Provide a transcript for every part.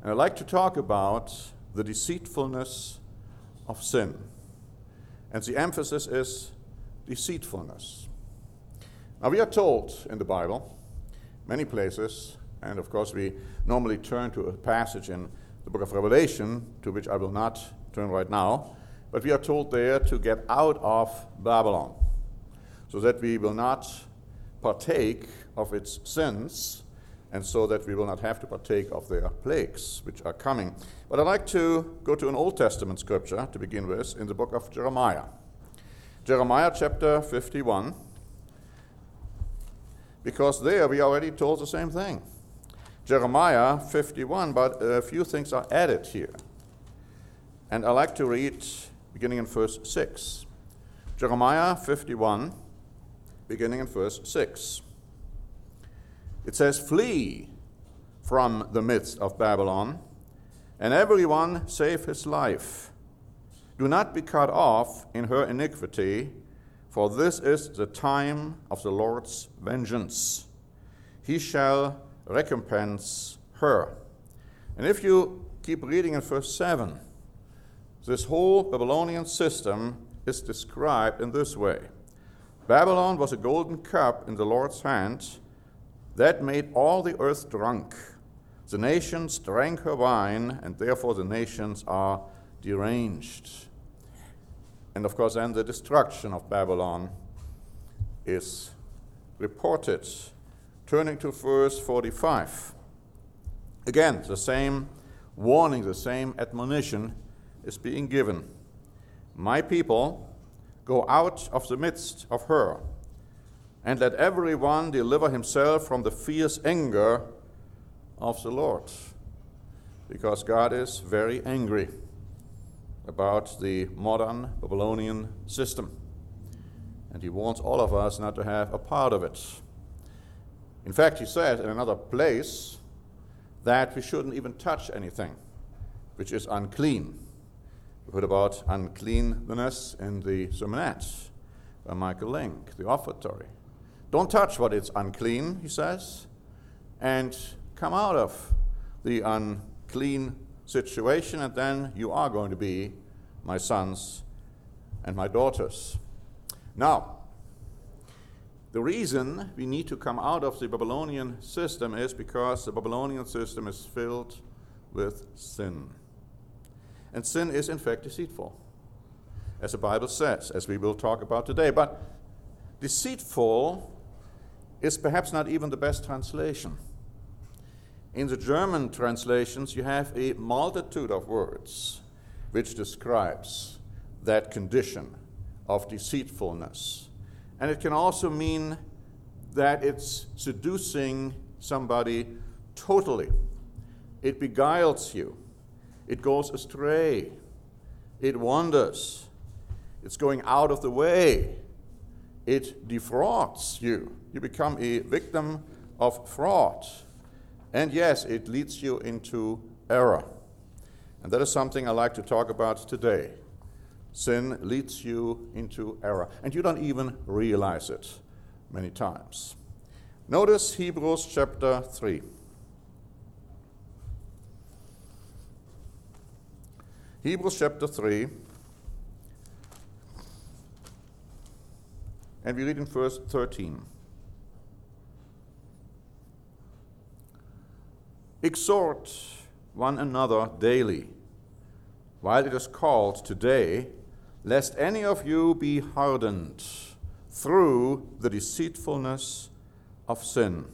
And I'd like to talk about the deceitfulness of sin. And the emphasis is deceitfulness. Now, we are told in the Bible, many places, and of course we normally turn to a passage in the book of Revelation, to which I will not turn right now, but we are told there to get out of Babylon, so that we will not partake of its sins, and so that we will not have to partake of their plagues, which are coming. But I'd like to go to an Old Testament scripture to begin with, in the book of Jeremiah. Jeremiah chapter 51, because there we already told the same thing. Jeremiah 51, but a few things are added here. And I like to read beginning in verse 6. Jeremiah 51, beginning in verse 6. It says, "Flee from the midst of Babylon, and everyone save his life. Do not be cut off in her iniquity, for this is the time of the Lord's vengeance. He shall recompense her." And if you keep reading in verse 7, this whole Babylonian system is described in this way. Babylon was a golden cup in the Lord's hand that made all the earth drunk. The nations drank her wine, and therefore the nations are deranged. And of course, then the destruction of Babylon is reported. Turning to verse 45. Again, the same warning, the same admonition is being given. "My people, go out of the midst of her, and let everyone deliver himself from the fierce anger of the Lord." Because God is very angry about the modern Babylonian system. And he wants all of us not to have a part of it. In fact, he said in another place that we shouldn't even touch anything which is unclean. We heard about uncleanness in the sermonette by Michael Link, the offertory. Don't touch what is unclean, he says, and come out of the unclean situation, and then you are going to be my sons and my daughters. Now, the reason we need to come out of the Babylonian system is because the Babylonian system is filled with sin. And sin is, in fact, deceitful, as the Bible says, as we will talk about today. But deceitful is perhaps not even the best translation. In the German translations, you have a multitude of words which describes that condition of deceitfulness. And it can also mean that it's seducing somebody totally. It beguiles you. It goes astray. It wanders. It's going out of the way. It defrauds you. You become a victim of fraud. And yes, it leads you into error. And that is something I like to talk about today. Sin leads you into error, and you don't even realize it many times. Notice Hebrews chapter 3. Hebrews chapter 3, and we read in verse 13. "Exhort one another daily, while it is called today, lest any of you be hardened through the deceitfulness of sin."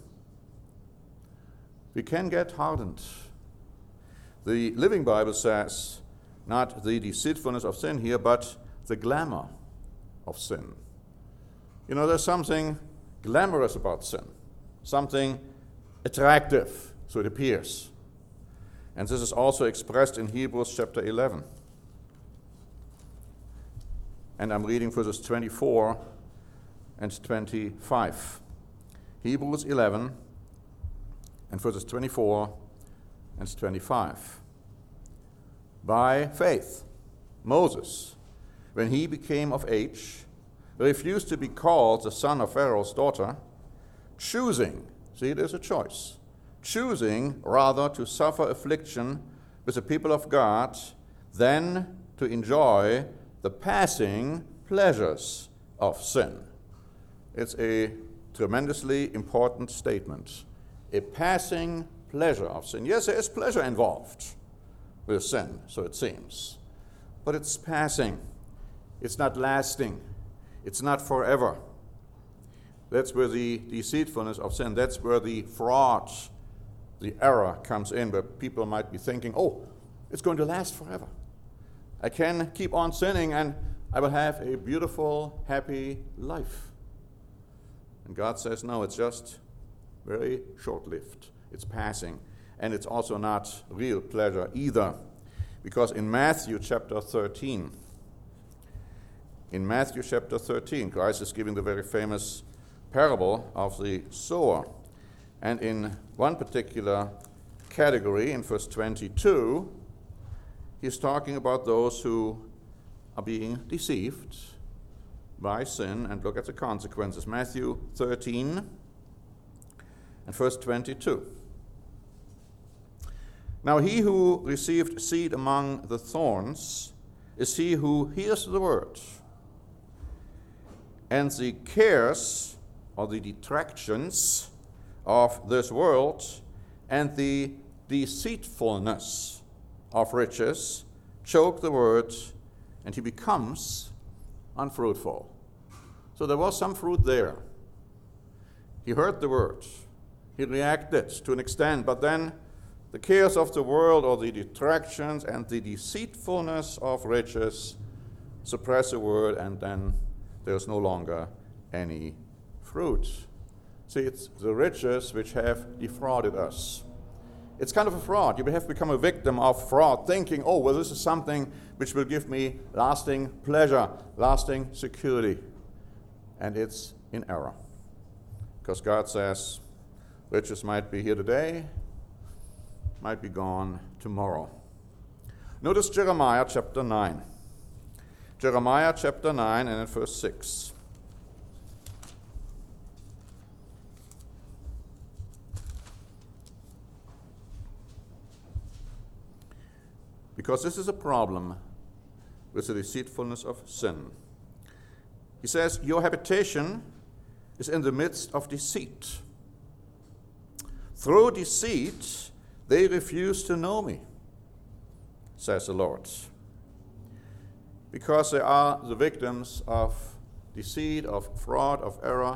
We can get hardened. The Living Bible says, not the deceitfulness of sin here, but the glamour of sin. You know, there's something glamorous about sin, something attractive, so it appears. And this is also expressed in Hebrews chapter 11. And I'm reading verses 24 and 25. Hebrews 11 and verses 24 and 25. "By faith, Moses, when he became of age, refused to be called the son of Pharaoh's daughter, choosing," see, it is a choice, choosing rather to suffer affliction with the people of God than to enjoy the passing pleasures of sin. It's a tremendously important statement. A passing pleasure of sin. Yes, there is pleasure involved with sin, so it seems. But it's passing. It's not lasting. It's not forever. That's where the deceitfulness of sin, that's where the fraud, the error comes in, where people might be thinking, oh, it's going to last forever. I can keep on sinning and I will have a beautiful, happy life. And God says, no, it's just very short-lived. It's passing. And it's also not real pleasure either. Because in Matthew chapter 13, Christ is giving the very famous parable of the sower. And in one particular category, in verse 22, he's talking about those who are being deceived by sin, and look at the consequences. Matthew 13 and verse 22. Now he who received seed among the thorns is he who hears the word, and the cares or the detractions of this world and the deceitfulness of riches choke the word, and he becomes unfruitful. So there was some fruit there. He heard the word. He reacted to an extent, but then the cares of the world or the detractions and the deceitfulness of riches suppress the word, and then there's no longer any fruit. See, it's the riches which have defrauded us. It's kind of a fraud. You have become a victim of fraud, thinking, oh, well, this is something which will give me lasting pleasure, lasting security. And it's in error. Because God says, riches might be here today, might be gone tomorrow. Notice Jeremiah chapter 9. Jeremiah chapter 9 and in verse 6. Because this is a problem with the deceitfulness of sin. He says, your habitation is in the midst of deceit. Through deceit, they refuse to know me, says the Lord. Because they are the victims of deceit, of fraud, of error,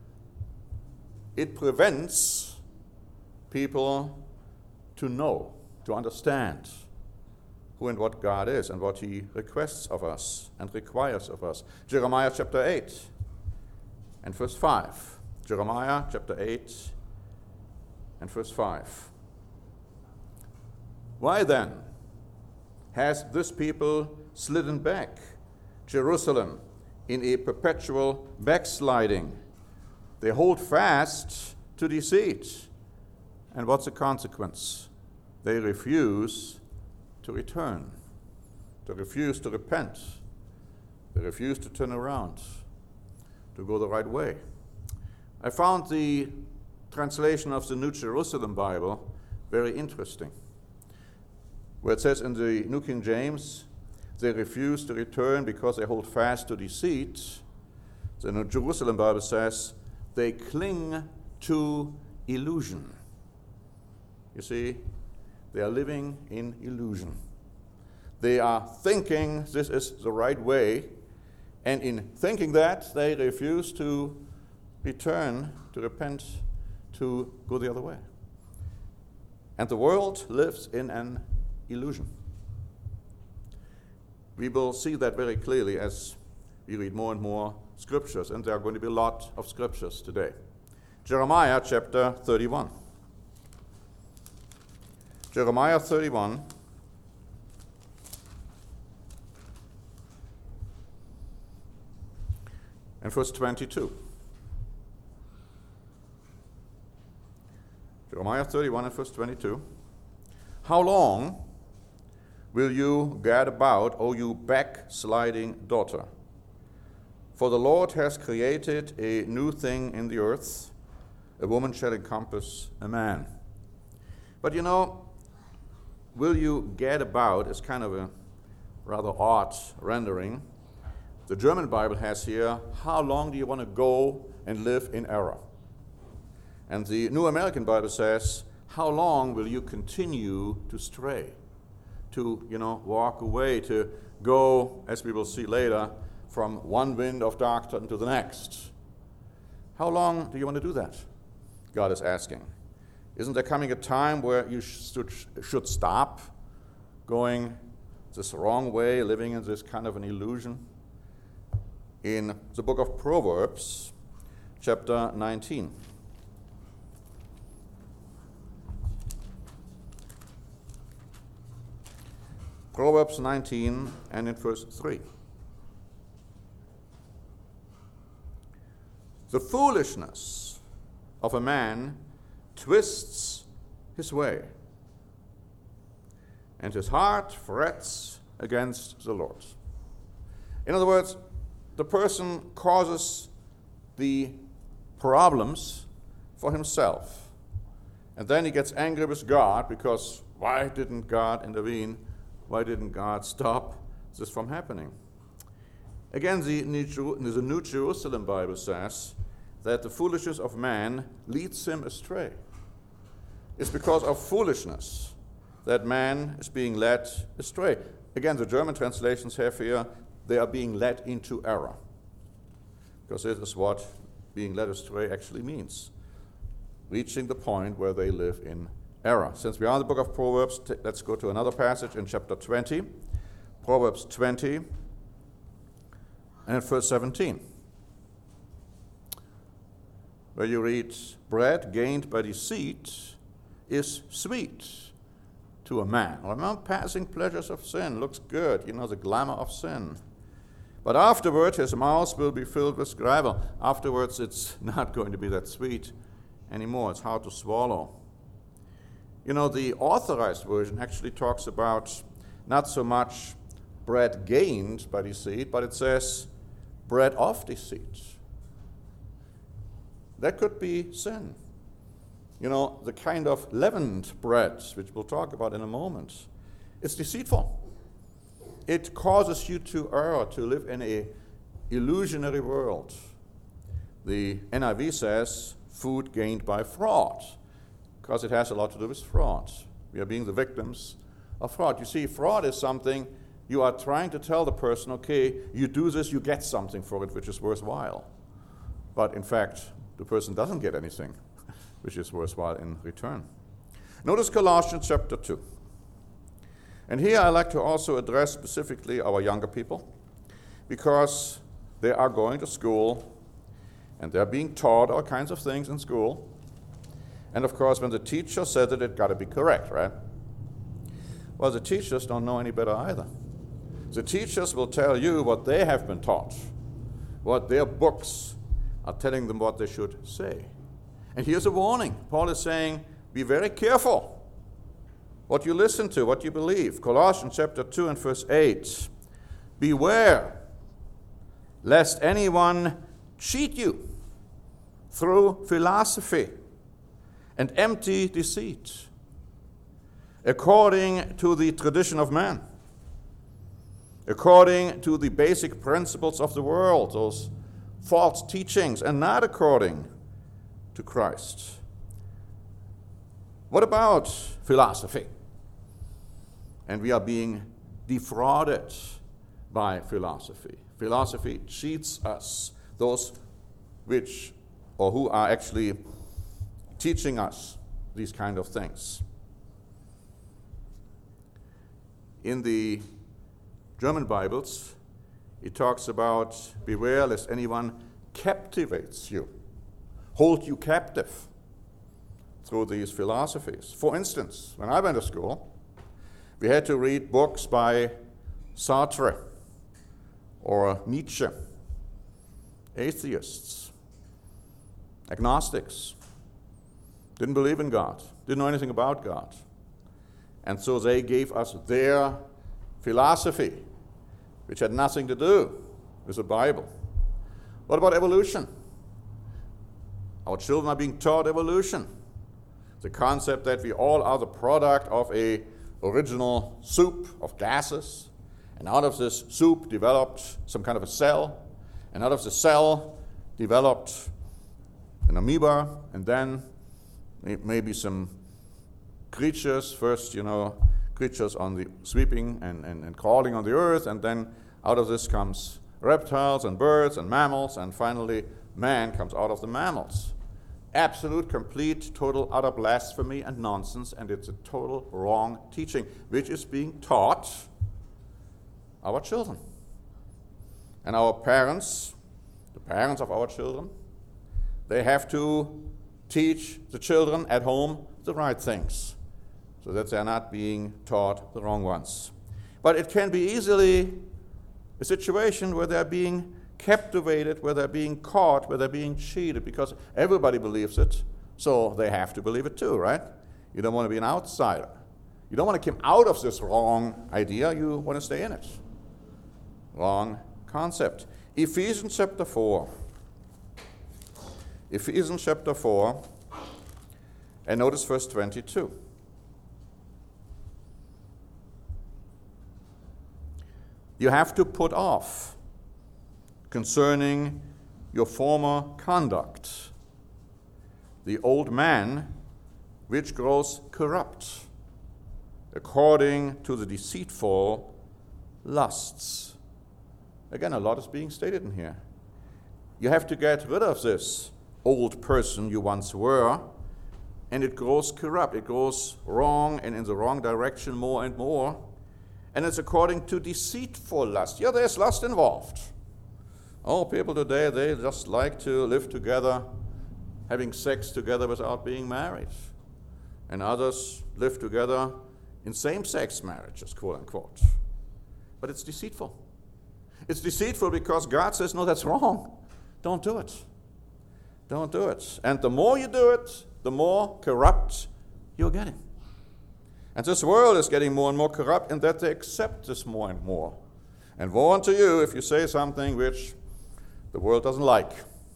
it prevents people to know, to understand who and what God is and what he requests of us and requires of us. Jeremiah chapter 8 and verse 5. Jeremiah chapter 8 and verse 5. Why then has this people slidden back, Jerusalem, in a perpetual backsliding? They hold fast to deceit. And what's the consequence? They refuse to return. They refuse to repent. They refuse to turn around, to go the right way. I found the translation of the New Jerusalem Bible very interesting, where it says in the New King James, they refuse to return because they hold fast to deceit. The New Jerusalem Bible says, they cling to illusion. You see, they are living in illusion. They are thinking this is the right way, and in thinking that, they refuse to return, to repent, to go the other way. And the world lives in an illusion. We will see that very clearly as we read more and more scriptures, and there are going to be a lot of scriptures today. Jeremiah chapter 31. Jeremiah 31. And verse 22. Jeremiah 31 and verse 22. How long will you gad about, O you backsliding daughter? For the Lord has created a new thing in the earth. A woman shall encompass a man. But will you get about is kind of a rather odd rendering. The German Bible has here, how long do you want to go and live in error? And the New American Bible says, how long will you continue to stray? To, walk away, to go, as we will see later, from one wind of doctrine to the next. How long do you want to do that? God is asking. Isn't there coming a time where you should stop going this wrong way, living in this kind of an illusion? In the book of Proverbs, chapter 19. Proverbs 19 and in verse 3. The foolishness of a man twists his way, and his heart frets against the Lord. In other words, the person causes the problems for himself. And then he gets angry with God because why didn't God intervene? Why didn't God stop this from happening? Again, the New Jerusalem Bible says that the foolishness of man leads him astray. It's because of foolishness that man is being led astray. Again, the German translations have here, they are being led into error. Because this is what being led astray actually means. Reaching the point where they live in error. Since we are in the book of Proverbs, let's go to another passage in chapter 20. Proverbs 20 and verse 17. Where you read, bread gained by deceit is sweet to a man. Remember, passing pleasures of sin looks good, the glamour of sin. But afterward, his mouth will be filled with gravel. Afterwards, it's not going to be that sweet anymore. It's hard to swallow. The Authorized Version actually talks about not so much bread gained by deceit, but it says bread of deceit. That could be sin. The kind of leavened bread, which we'll talk about in a moment, it's deceitful. It causes you to err, to live in an illusionary world. The NIV says food gained by fraud, because it has a lot to do with fraud. We are being the victims of fraud. You see, fraud is something you are trying to tell the person, okay, you do this, you get something for it, which is worthwhile. But in fact, the person doesn't get anything which is worthwhile in return. Notice Colossians chapter 2. And here I like to also address specifically our younger people, because they are going to school and they're being taught all kinds of things in school. And of course, when the teacher said it, it got to be correct, right? Well, the teachers don't know any better either. The teachers will tell you what they have been taught, what their books are telling them what they should say. And here's a warning. Paul is saying, be very careful what you listen to, what you believe. Colossians chapter 2 and verse 8. Beware, lest anyone cheat you through philosophy and empty deceit, according to the tradition of man, according to the basic principles of the world, those false teachings, and not according to Christ. What about philosophy? And we are being defrauded by philosophy. Philosophy cheats us, those who are actually teaching us these kind of things. In the German Bibles, it talks about beware lest anyone captivates you, hold you captive through these philosophies. For instance, when I went to school, we had to read books by Sartre or Nietzsche, atheists, agnostics, didn't believe in God, didn't know anything about God. And so they gave us their philosophy, which had nothing to do with the Bible. What about evolution? Our children are being taught evolution. The concept that we all are the product of a original soup of gases, and out of this soup developed some kind of a cell, and out of the cell developed an amoeba, and then maybe some creatures, first, creatures on the sweeping and crawling on the earth, and then out of this comes reptiles and birds and mammals, and finally man comes out of the mammals. Absolute, complete, total, utter blasphemy and nonsense, and it's a total wrong teaching, which is being taught our children. And our parents, the parents of our children, they have to teach the children at home the right things, so that they're not being taught the wrong ones. But it can be easily a situation where they're being captivated, where they're being caught, where they're being cheated, because everybody believes it, so they have to believe it too, right? You don't want to be an outsider. You don't want to come out of this wrong idea, you want to stay in it. Wrong concept. Ephesians chapter 4. Ephesians chapter 4, and notice verse 22. You have to put off concerning your former conduct the old man which grows corrupt according to the deceitful lusts. Again, a lot is being stated in here. You have to get rid of this old person you once were, and it grows corrupt. It goes wrong and in the wrong direction more and more. And it's according to deceitful lust. Yeah, there's lust involved. All people today, they just like to live together, having sex together without being married. And others live together in same-sex marriages, quote unquote. But it's deceitful. It's deceitful because God says, no, that's wrong. Don't do it. Don't do it. And the more you do it, the more corrupt you're getting. And this world is getting more and more corrupt in that they accept this more and more. And woe unto you if you say something which the world doesn't like.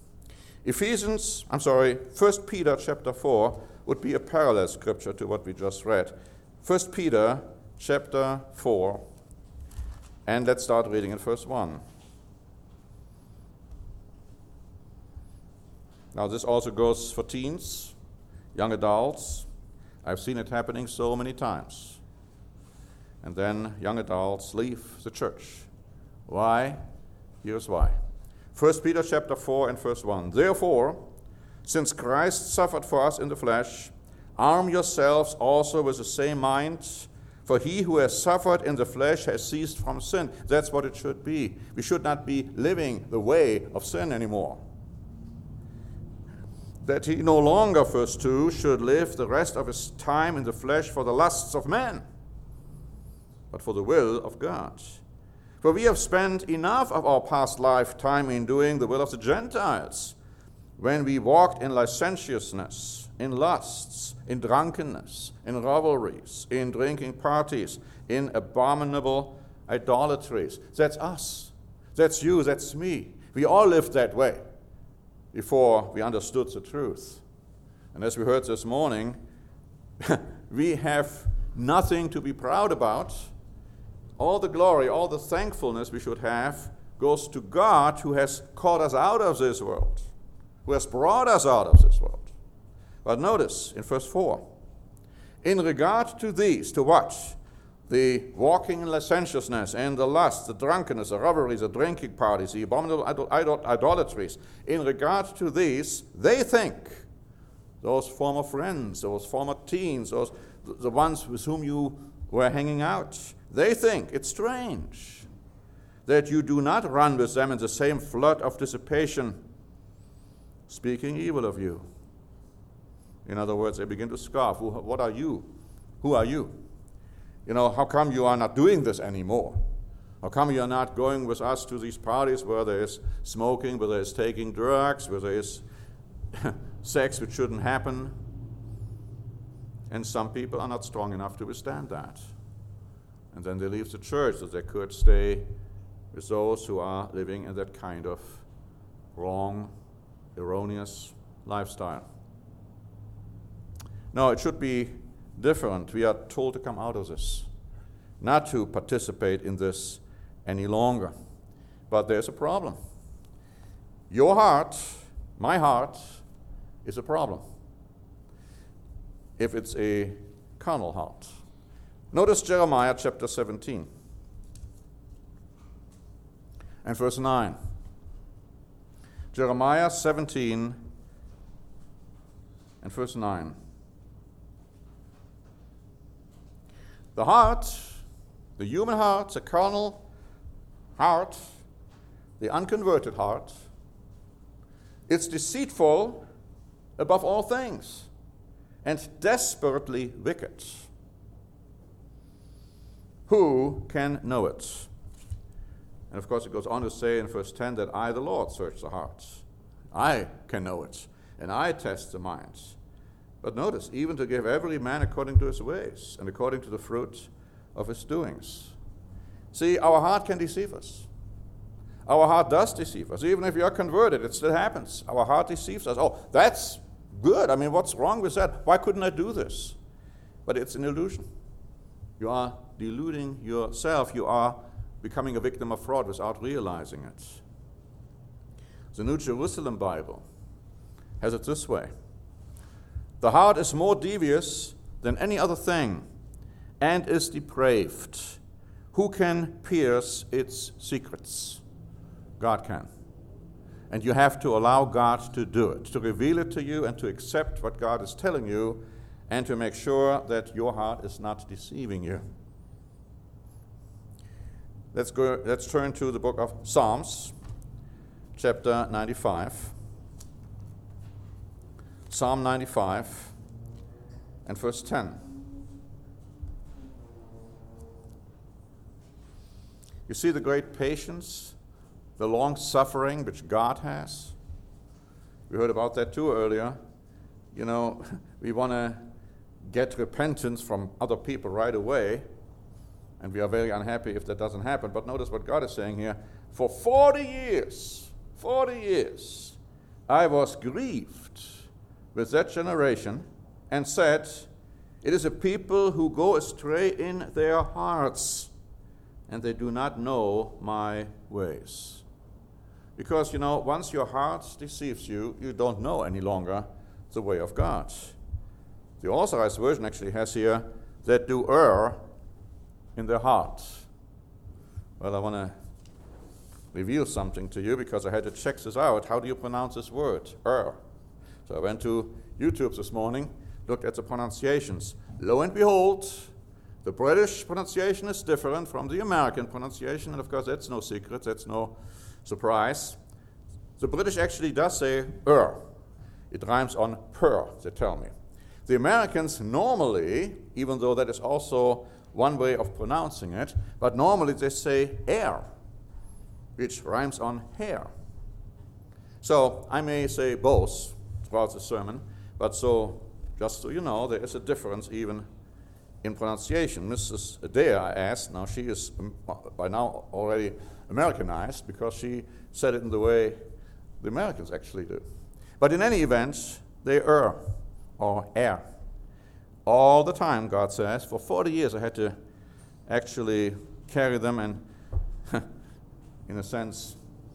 1 Peter chapter 4 would be a parallel scripture to what we just read. 1 Peter chapter 4, and let's start reading in verse 1. Now this also goes for teens, young adults. I've seen it happening so many times. And then young adults leave the church. Why? Here's why. 1 Peter chapter 4 and verse 1. Therefore, since Christ suffered for us in the flesh, arm yourselves also with the same mind, for he who has suffered in the flesh has ceased from sin. That's what it should be. We should not be living the way of sin anymore. That he no longer, verse 2, should live the rest of his time in the flesh for the lusts of men, but for the will of God. For we have spent enough of our past lifetime in doing the will of the Gentiles, when we walked in licentiousness, in lusts, in drunkenness, in revelries, in drinking parties, in abominable idolatries. That's us. That's you. That's me. We all lived that way before we understood the truth. And as we heard this morning, we have nothing to be proud about. All the glory, all the thankfulness we should have goes to God, who has called us out of this world, who has brought us out of this world. But notice in verse 4, in regard to these, to what? The walking in licentiousness and the lust, the drunkenness, the revelries, the drinking parties, the abominable idolatries. In regard to these, they think, those former friends, those former teens, the ones with whom you were hanging out, they think it's strange that you do not run with them in the same flood of dissipation, speaking evil of you. In other words, they begin to scoff. What are you? Who are you? How come you are not doing this anymore? How come you are not going with us to these parties where there is smoking, where there is taking drugs, where there is sex which shouldn't happen? And some people are not strong enough to withstand that. And then they leave the church so they could stay with those who are living in that kind of wrong, erroneous lifestyle. No, it should be different. We are told to come out of this, not to participate in this any longer. But there's a problem. Your heart, my heart, is a problem if it's a carnal heart. Notice Jeremiah chapter 17 and verse 9. Jeremiah 17 and verse 9. The heart, the human heart, the carnal heart, the unconverted heart, it's deceitful above all things and desperately wicked. Who can know it? And of course it goes on to say in verse 10 that I, the Lord, search the hearts. I can know it, and I test the minds. But notice, even to give every man according to his ways and according to the fruit of his doings. See, our heart can deceive us. Our heart does deceive us. Even if you are converted, it still happens. Our heart deceives us. Oh, that's good. I mean, what's wrong with that? Why couldn't I do this? But it's an illusion. You are deluding yourself. You are becoming a victim of fraud without realizing it. The New Jerusalem Bible has it this way. The heart is more devious than any other thing and is depraved. Who can pierce its secrets? God can. And you have to allow God to do it, to reveal it to you and to accept what God is telling you and to make sure that your heart is not deceiving you. Let's turn to the book of Psalms, chapter 95. Psalm 95 and verse 10. You see the great patience, the long suffering which God has? We heard about that too earlier. You know, we want to get repentance from other people right away, and we are very unhappy if that doesn't happen. But notice what God is saying here. For 40 years, I was grieved with that generation and said, it is a people who go astray in their hearts, and they do not know my ways. Because, you know, once your heart deceives you, you don't know any longer the way of God. The Authorized Version actually has here, that do err in their heart. Well, I want to reveal something to you because I had to check this out. How do you pronounce this word, err? So I went to YouTube this morning, looked at the pronunciations. Lo and behold, the British pronunciation is different from the American pronunciation, and of course that's no secret, that's no surprise. The British actually does say It rhymes on per, they tell me. The Americans normally, even though that is also one way of pronouncing it, but normally they say air, which rhymes on hair. So I may say both throughout the sermon, but so just so you know, there is a difference even in pronunciation. Mrs. Adair, I asked, now she is by now already Americanized because she said it in the way the Americans actually do. But in any event, they err or err. All the time, God says. For 40 years I had to actually carry them, and in a sense,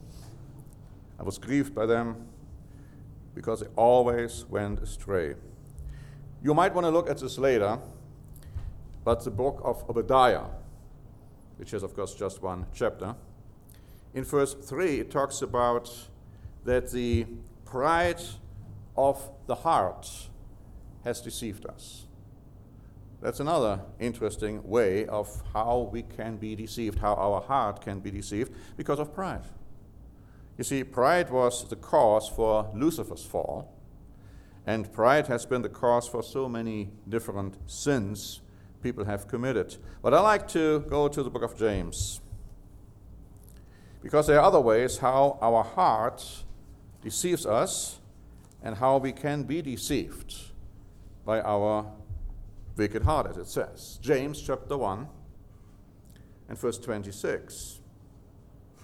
I was grieved by them because they always went astray. You might want to look at this later, but the book of Obadiah, which is of course just one chapter, in verse 3 it talks about that the pride of the heart has deceived us. That's another interesting way of how we can be deceived, how our heart can be deceived because of pride. You see, pride was the cause for Lucifer's fall, and pride has been the cause for so many different sins people have committed. But I like to go to the book of James, because there are other ways how our heart deceives us and how we can be deceived by our wicked heart, as it says. James chapter 1 and verse 26.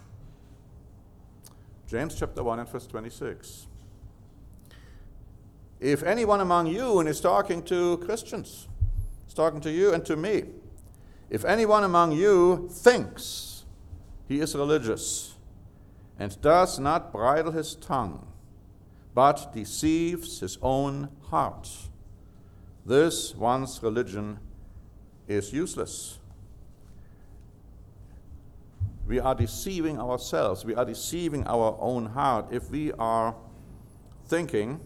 James chapter 1 and verse 26. If anyone among you, and he's talking to Christians, he's talking to you and to me, if anyone among you thinks he is religious and does not bridle his tongue, but deceives his own heart, this one's religion is useless. We are deceiving ourselves. We are deceiving our own heart if we are thinking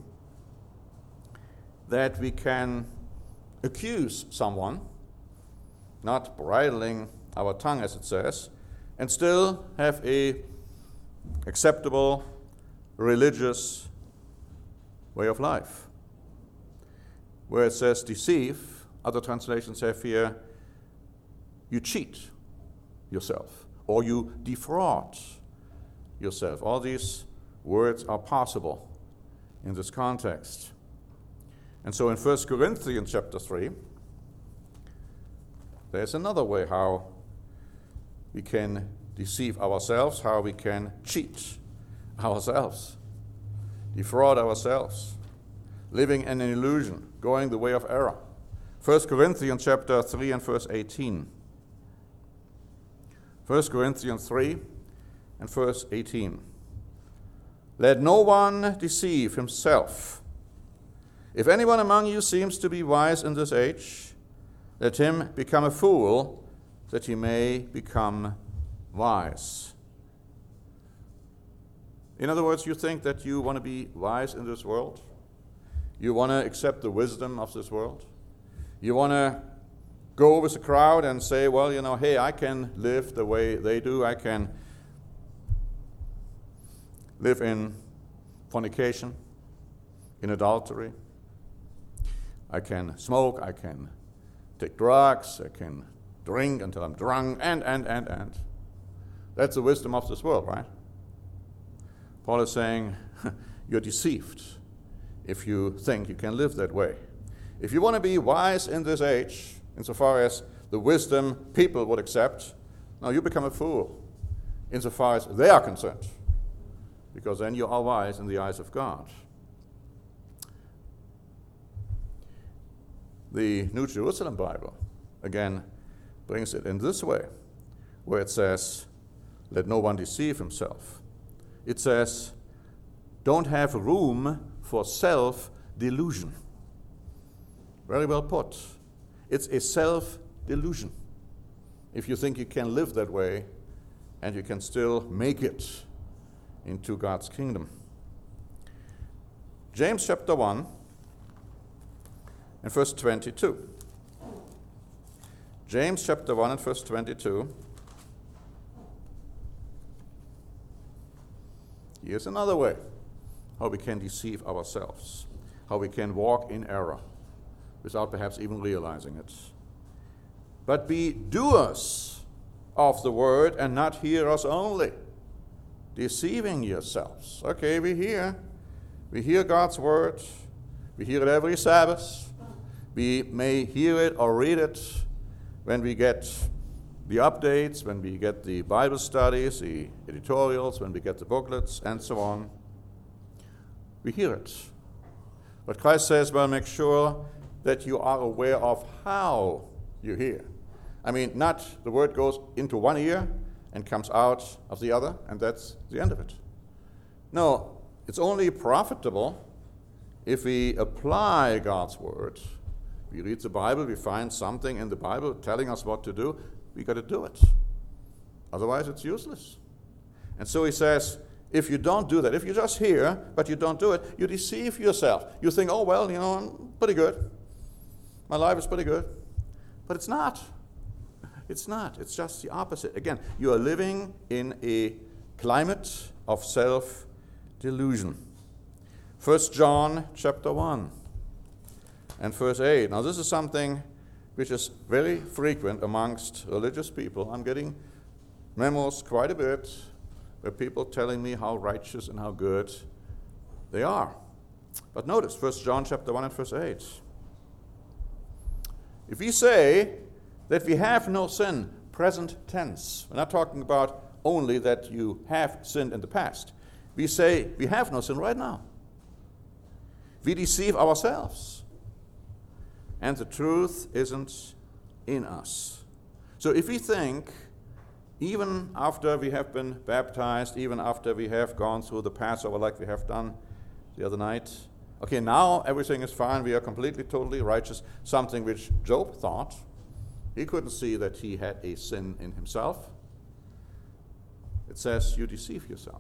that we can accuse someone, not bridling our tongue, as it says, and still have a acceptable religious way of life. Where it says deceive, other translations have here, you cheat yourself, or you defraud yourself. All these words are possible in this context. And so in 1 Corinthians chapter 3, there's another way how we can deceive ourselves, how we can cheat ourselves, defraud ourselves, living in an illusion, going the way of error. 1 Corinthians chapter 3 and verse 18. 1 Corinthians 3 and verse 18. Let no one deceive himself. If anyone among you seems to be wise in this age, let him become a fool, that he may become wise. In other words, you think that you want to be wise in this world? You want to accept the wisdom of this world? You want to go with the crowd and say, well, hey, I can live the way they do. I can live in fornication, in adultery. I can smoke, I can take drugs, I can drink until I'm drunk, and. That's the wisdom of this world, right? Paul is saying, you're deceived if you think you can live that way. If you want to be wise in this age, insofar as the wisdom people would accept, no, you become a fool, insofar as they are concerned, because then you are wise in the eyes of God. The New Jerusalem Bible, again, brings it in this way, where it says, let no one deceive himself. It says, don't have room for self-delusion. Very well put. It's a self-delusion. If you think you can live that way and you can still make it into God's kingdom. James chapter 1 and verse 22. James chapter 1 and verse 22. Here's another way how we can deceive ourselves, how we can walk in error without perhaps even realizing it. But be doers of the word and not hearers only, deceiving yourselves. Okay, we hear God's word, we hear it every Sabbath, we may hear it or read it when we get the updates, when we get the Bible studies, the editorials, when we get the booklets, and so on. We hear it. But Christ says, well, make sure that you are aware of how you hear. I mean, not the word goes into one ear and comes out of the other, and that's the end of it. No, it's only profitable if we apply God's word. We read the Bible, we find something in the Bible telling us what to do, we got to do it. Otherwise, it's useless. And so he says, if you don't do that, if you just hear, but you don't do it, you deceive yourself. You think, oh, well, I'm pretty good. My life is pretty good. But it's not. It's not. It's just the opposite. Again, you are living in a climate of self-delusion. 1 John chapter 1 and verse 8. Now, this is something which is very frequent amongst religious people. I'm getting memos quite a bit where people telling me how righteous and how good they are. But notice, 1 John chapter 1 and verse 8. If we say that we have no sin, present tense, we're not talking about only that you have sinned in the past. We say we have no sin right now. We deceive ourselves. And the truth isn't in us. So if we think, even after we have been baptized, even after we have gone through the Passover like we have done the other night, okay, now everything is fine, we are completely, totally righteous, something which Job thought. He couldn't see that he had a sin in himself. It says you deceive yourself.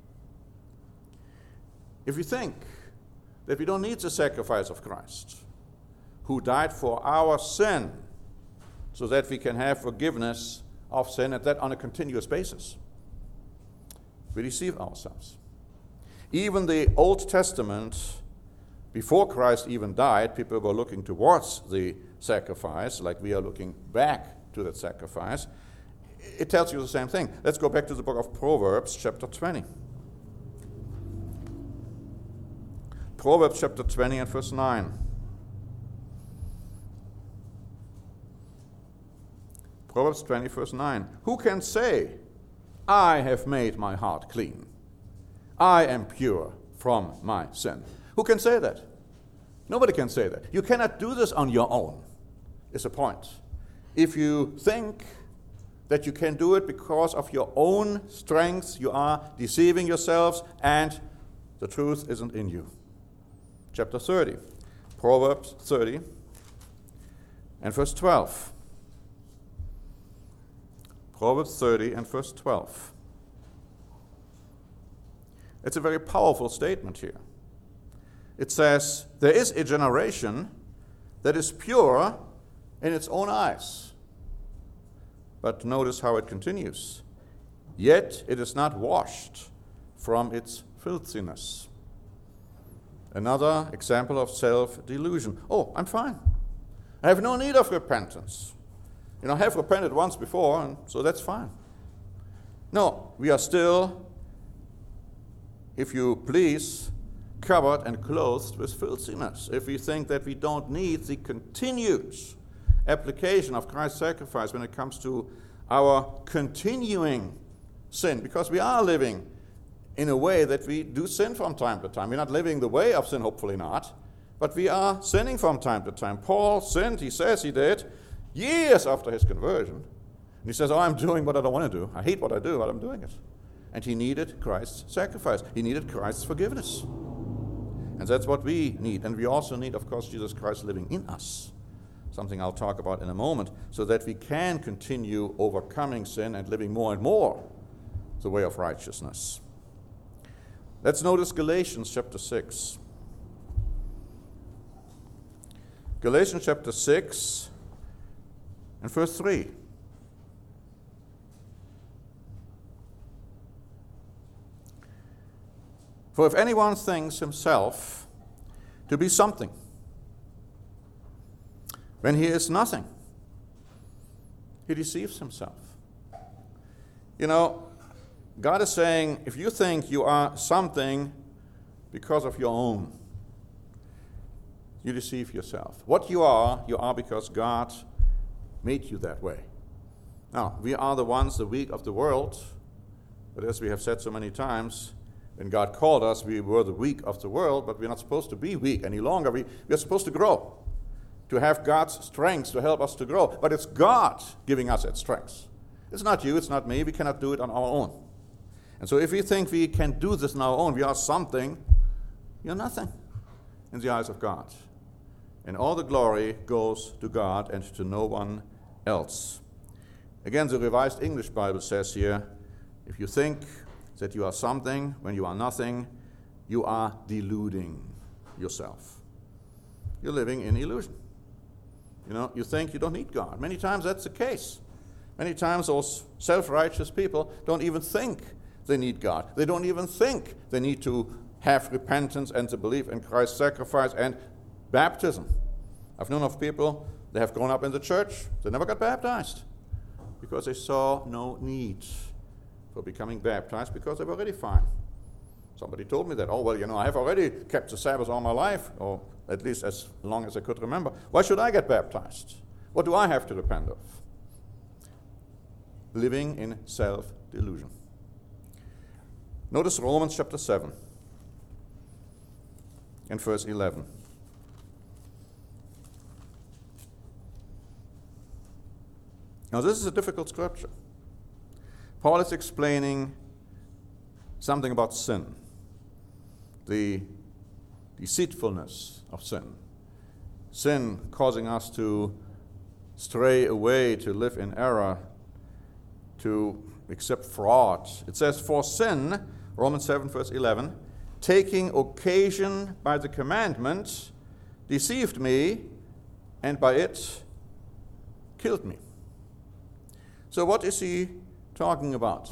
If you think that we don't need the sacrifice of Christ, who died for our sin, so that we can have forgiveness of sin, and that on a continuous basis, we deceive ourselves. Even the Old Testament, before Christ even died, people were looking towards the sacrifice, like we are looking back to that sacrifice. It tells you the same thing. Let's go back to the book of Proverbs, chapter 20. Proverbs chapter 20 and verse 9. Proverbs 20, verse 9. Who can say, I have made my heart clean? I am pure from my sin. Who can say that? Nobody can say that. You cannot do this on your own, is the point. If you think that you can do it because of your own strength, you are deceiving yourselves, and the truth isn't in you. Chapter 30, Proverbs 30 and verse 12. Proverbs 30 and verse 12. It's a very powerful statement here. It says, there is a generation that is pure in its own eyes. But notice how it continues. Yet it is not washed from its filthiness. Another example of self-delusion. Oh, I'm fine. I have no need of repentance. I have repented once before, and so that's fine. No, we are still, if you please, covered and clothed with filthiness. If we think that we don't need the continued application of Christ's sacrifice when it comes to our continuing sin, because we are living in a way that we do sin from time to time. We're not living the way of sin, hopefully not, but we are sinning from time to time. Paul sinned, he says he did, years after his conversion. And he says, I'm doing what I don't want to do. I hate what I do, but I'm doing it. And he needed Christ's sacrifice. He needed Christ's forgiveness. And that's what we need. And we also need, of course, Jesus Christ living in us. Something I'll talk about in a moment, so that we can continue overcoming sin and living more and more the way of righteousness. Let's notice Galatians chapter 6. Galatians chapter 6 and verse 3. For if anyone thinks himself to be something, when he is nothing, he deceives himself. God is saying, if you think you are something because of your own, you deceive yourself. What you are because God made you that way. Now, we are the ones, the weak of the world, but as we have said so many times, when God called us, we were the weak of the world, but we're not supposed to be weak any longer. We are supposed to grow, to have God's strength to help us to grow. But it's God giving us that strength. It's not you, it's not me. We cannot do it on our own. And so if we think we can do this on our own, we are something, you're nothing in the eyes of God. And all the glory goes to God and to no one else. Again, the Revised English Bible says here, if you think that you are something when you are nothing, you are deluding yourself. You're living in illusion. You think you don't need God. Many times that's the case. Many times those self-righteous people don't even think they need God. They don't even think they need to have repentance and to believe in Christ's sacrifice and baptism. I've known of people, they have grown up in the church, they never got baptized because they saw no need for becoming baptized because they were already fine. Somebody told me that, I have already kept the Sabbath all my life, or at least as long as I could remember. Why should I get baptized? What do I have to repent of? Living in self-delusion. Notice Romans chapter 7. in verse 11. Now, this is a difficult scripture. Paul is explaining something about sin, the deceitfulness of sin. Sin causing us to stray away, to live in error, to accept fraud. It says, for sin, Romans 7, verse 11, taking occasion by the commandment, deceived me, and by it killed me. So what is he talking about?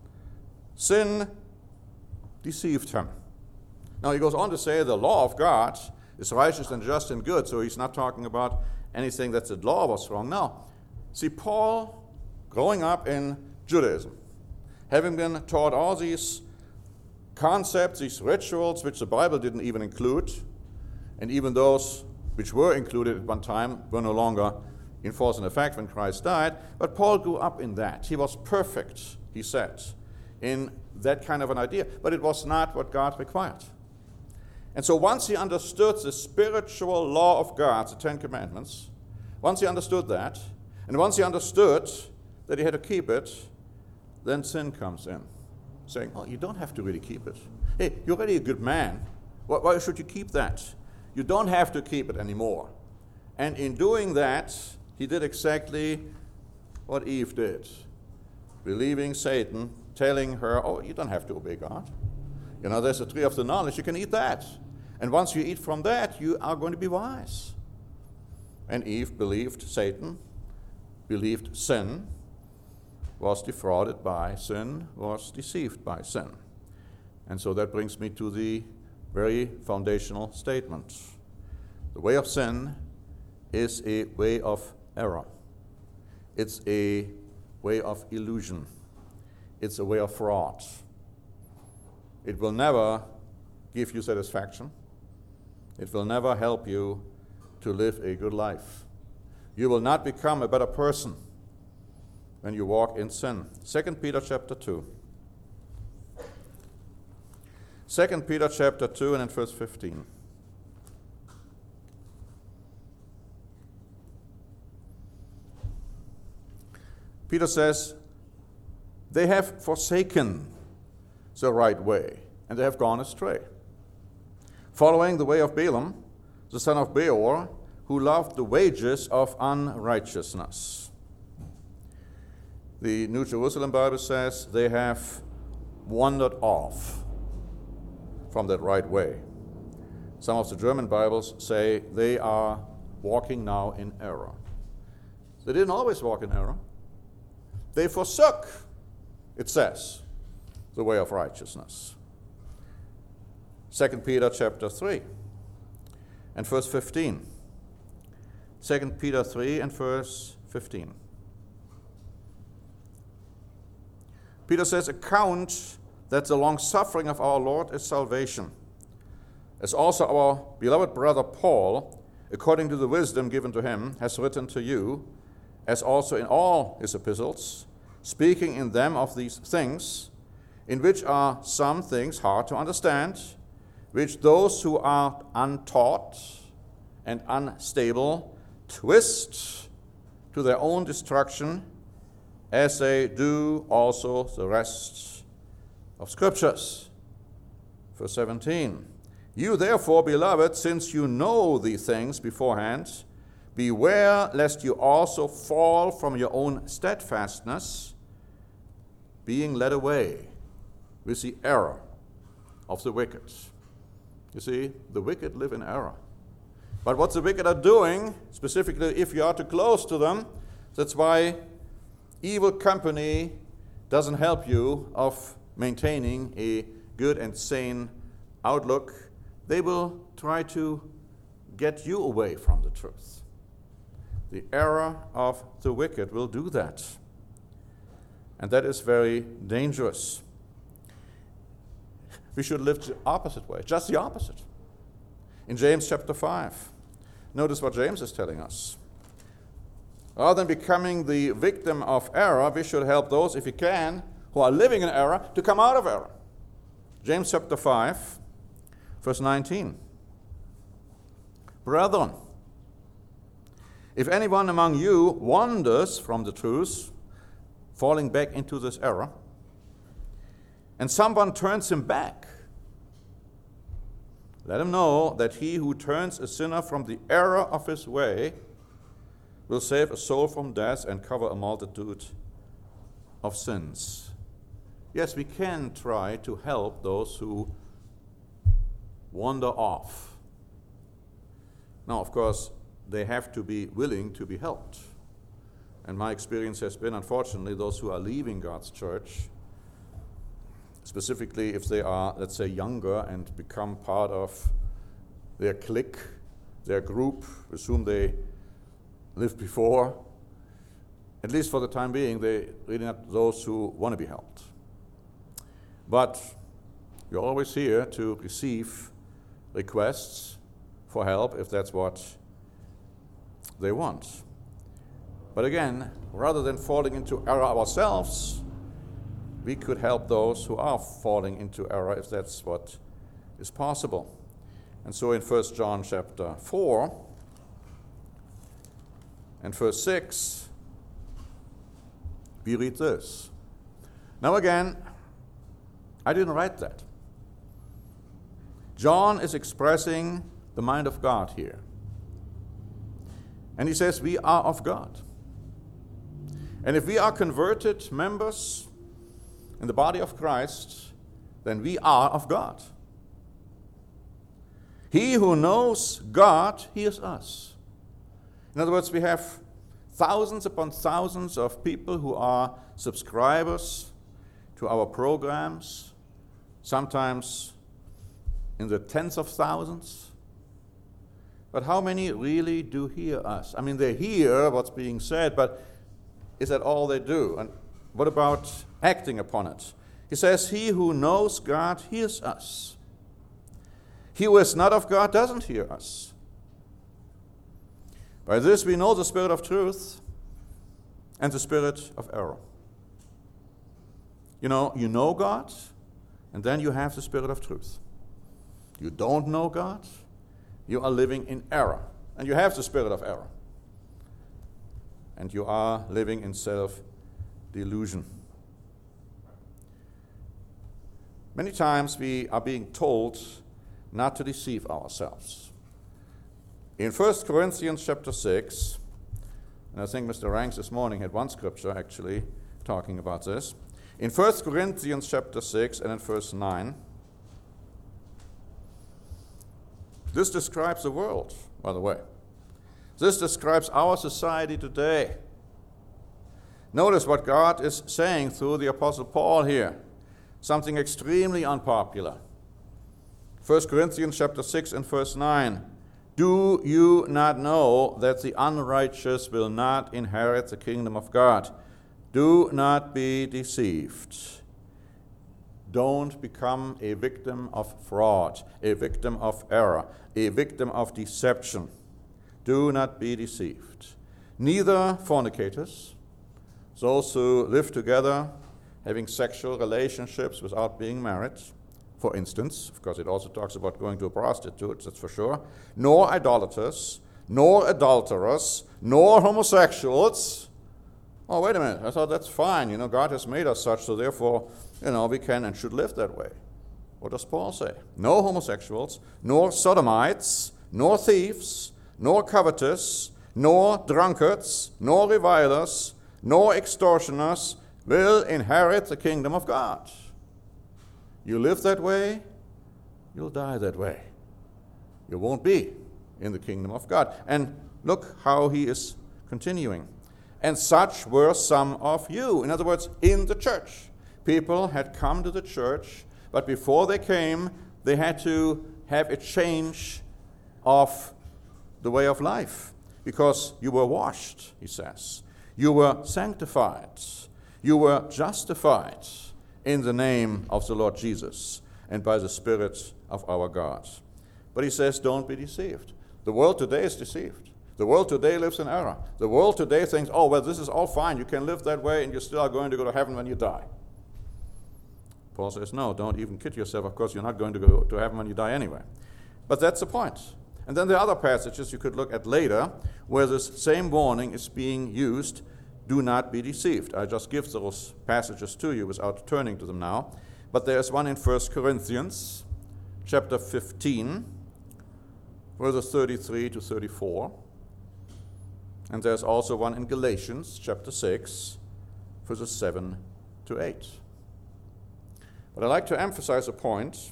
Sin deceived him. Now he goes on to say the law of God is righteous and just and good, so he's not talking about anything that the law was wrong. No. See, Paul, growing up in Judaism, having been taught all these concepts, these rituals, which the Bible didn't even include, and even those which were included at one time were no longer in force and effect when Christ died, but Paul grew up in that. He was perfect, he said, in that kind of an idea, but it was not what God required. And so once he understood the spiritual law of God, the Ten Commandments, once he understood that, and once he understood that he had to keep it, then sin comes in, saying, oh, you don't have to really keep it. Hey, you're already a good man. Why should you keep that? You don't have to keep it anymore. And in doing that, he did exactly what Eve did, believing Satan, telling her, oh, you don't have to obey God. You know, there's a tree of the knowledge, you can eat that. And once you eat from that, you are going to be wise. And Eve believed Satan, believed sin, was defrauded by sin, was deceived by sin. And so that brings me to the very foundational statement. The way of sin is a way of error. It's a way of illusion. It's a way of fraud. It will never give you satisfaction. It will never help you to live a good life. You will not become a better person when you walk in sin. 2 Peter chapter 2. 2 Peter chapter 2 and in verse 15. Peter says, they have forsaken the right way, and they have gone astray, following the way of Balaam, the son of Beor, who loved the wages of unrighteousness. The New Jerusalem Bible says they have wandered off from that right way. Some of the German Bibles say they are walking now in error. They didn't always walk in error. They forsook, it says, the way of righteousness. 2 Peter chapter 3 and verse 15. 2 Peter 3 and verse 15. Peter says, account that the long-suffering of our Lord is salvation, as also our beloved brother Paul, according to the wisdom given to him, has written to you, as also in all his epistles, speaking in them of these things, in which are some things hard to understand, which those who are untaught and unstable twist to their own destruction, as they do also the rest of Scriptures. Verse 17, you therefore, beloved, since you know these things beforehand, beware lest you also fall from your own steadfastness, being led away with the error of the wicked. You see, the wicked live in error. But what the wicked are doing, specifically if you are too close to them, that's why evil company doesn't help you of maintaining a good and sane outlook. They will try to get you away from the truth. The error of the wicked will do that. And that is very dangerous. We should live the opposite way, just the opposite. In James chapter 5, notice what James is telling us. Rather than becoming the victim of error, we should help those, if we can, who are living in error, to come out of error. James chapter 5, verse 19. brethren, if anyone among you wanders from the truth, falling back into this error, and someone turns him back, let him know that he who turns a sinner from the error of his way will save a soul from death and cover a multitude of sins. Yes, we can try to help those who wander off. Now, of course, they have to be willing to be helped. And my experience has been, unfortunately, those who are leaving God's church, specifically if they are, let's say, younger and become part of their clique, their group with whom they lived before, at least for the time being, they're really not those who want to be helped. But you're always here to receive requests for help if that's what they want. But again, rather than falling into error ourselves, we could help those who are falling into error if that's what is possible. And so in 1 John chapter 4 and verse 6, we read this. Now again, I didn't write that. John is expressing the mind of God here. And he says, we are of God. And if we are converted members in the body of Christ, then we are of God. He who knows God hears us. In other words, we have thousands upon thousands of people who are subscribers to our programs, sometimes in the tens of thousands. But how many really do hear us? I mean, they hear what's being said, but is that all they do? And what about acting upon it? He says, he who knows God hears us. He who is not of God doesn't hear us. By this we know the spirit of truth and the spirit of error. You know God, and then you have the spirit of truth. You don't know God, you are living in error, and you have the spirit of error. And you are living in self-delusion. Many times we are being told not to deceive ourselves. In 1 Corinthians chapter 6, and I think Mr. Ranks this morning had one scripture actually talking about this. In 1 Corinthians chapter 6 and in verse 9, this describes the world, by the way. This describes our society today. Notice what God is saying through the Apostle Paul here. Something extremely unpopular. 1 Corinthians chapter 6 and verse 9. Do you not know that the unrighteous will not inherit the kingdom of God? Do not be deceived. Don't become a victim of fraud, a victim of error, a victim of deception. Do not be deceived. Neither fornicators, those who live together having sexual relationships without being married, for instance, of course it also talks about going to a prostitute, that's for sure, nor idolaters, nor adulterers, nor homosexuals. Oh, wait a minute, I thought that's fine. God has made us such, so therefore, we can and should live that way. What does Paul say? No homosexuals, nor sodomites, nor thieves, nor covetous, nor drunkards, nor revilers, nor extortioners will inherit the kingdom of God. You live that way, you'll die that way. You won't be in the kingdom of God. And look how he is continuing. And such were some of you. In other words, in the church. People had come to the church, but before they came, they had to have a change of the way of life. Because you were washed, he says. You were sanctified. You were justified in the name of the Lord Jesus and by the Spirit of our God. But he says, don't be deceived. The world today is deceived. The world today lives in error. The world today thinks, this is all fine. You can live that way and you still are going to go to heaven when you die. Paul says, no, don't even kid yourself. Of course, you're not going to go to heaven when you die anyway. But that's the point. And then there are other passages you could look at later where this same warning is being used. Do not be deceived. I just give those passages to you without turning to them now. But there's one in 1 Corinthians chapter 15, verses 33 to 34. And there's also one in Galatians chapter 6, verses 7 to 8. But I'd like to emphasize a point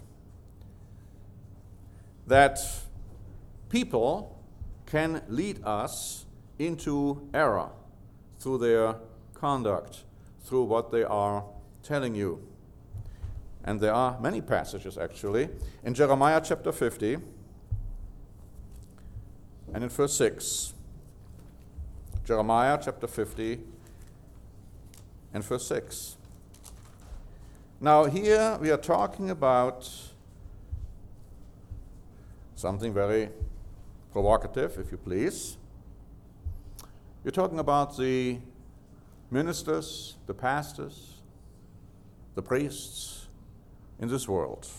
that people can lead us into error through their conduct, through what they are telling you. And there are many passages, actually, in Jeremiah chapter 50 and in verse 6. Jeremiah chapter 50 and verse 6. Now here we are talking about something very provocative, if you please. We're talking about the ministers, the pastors, the priests in this world.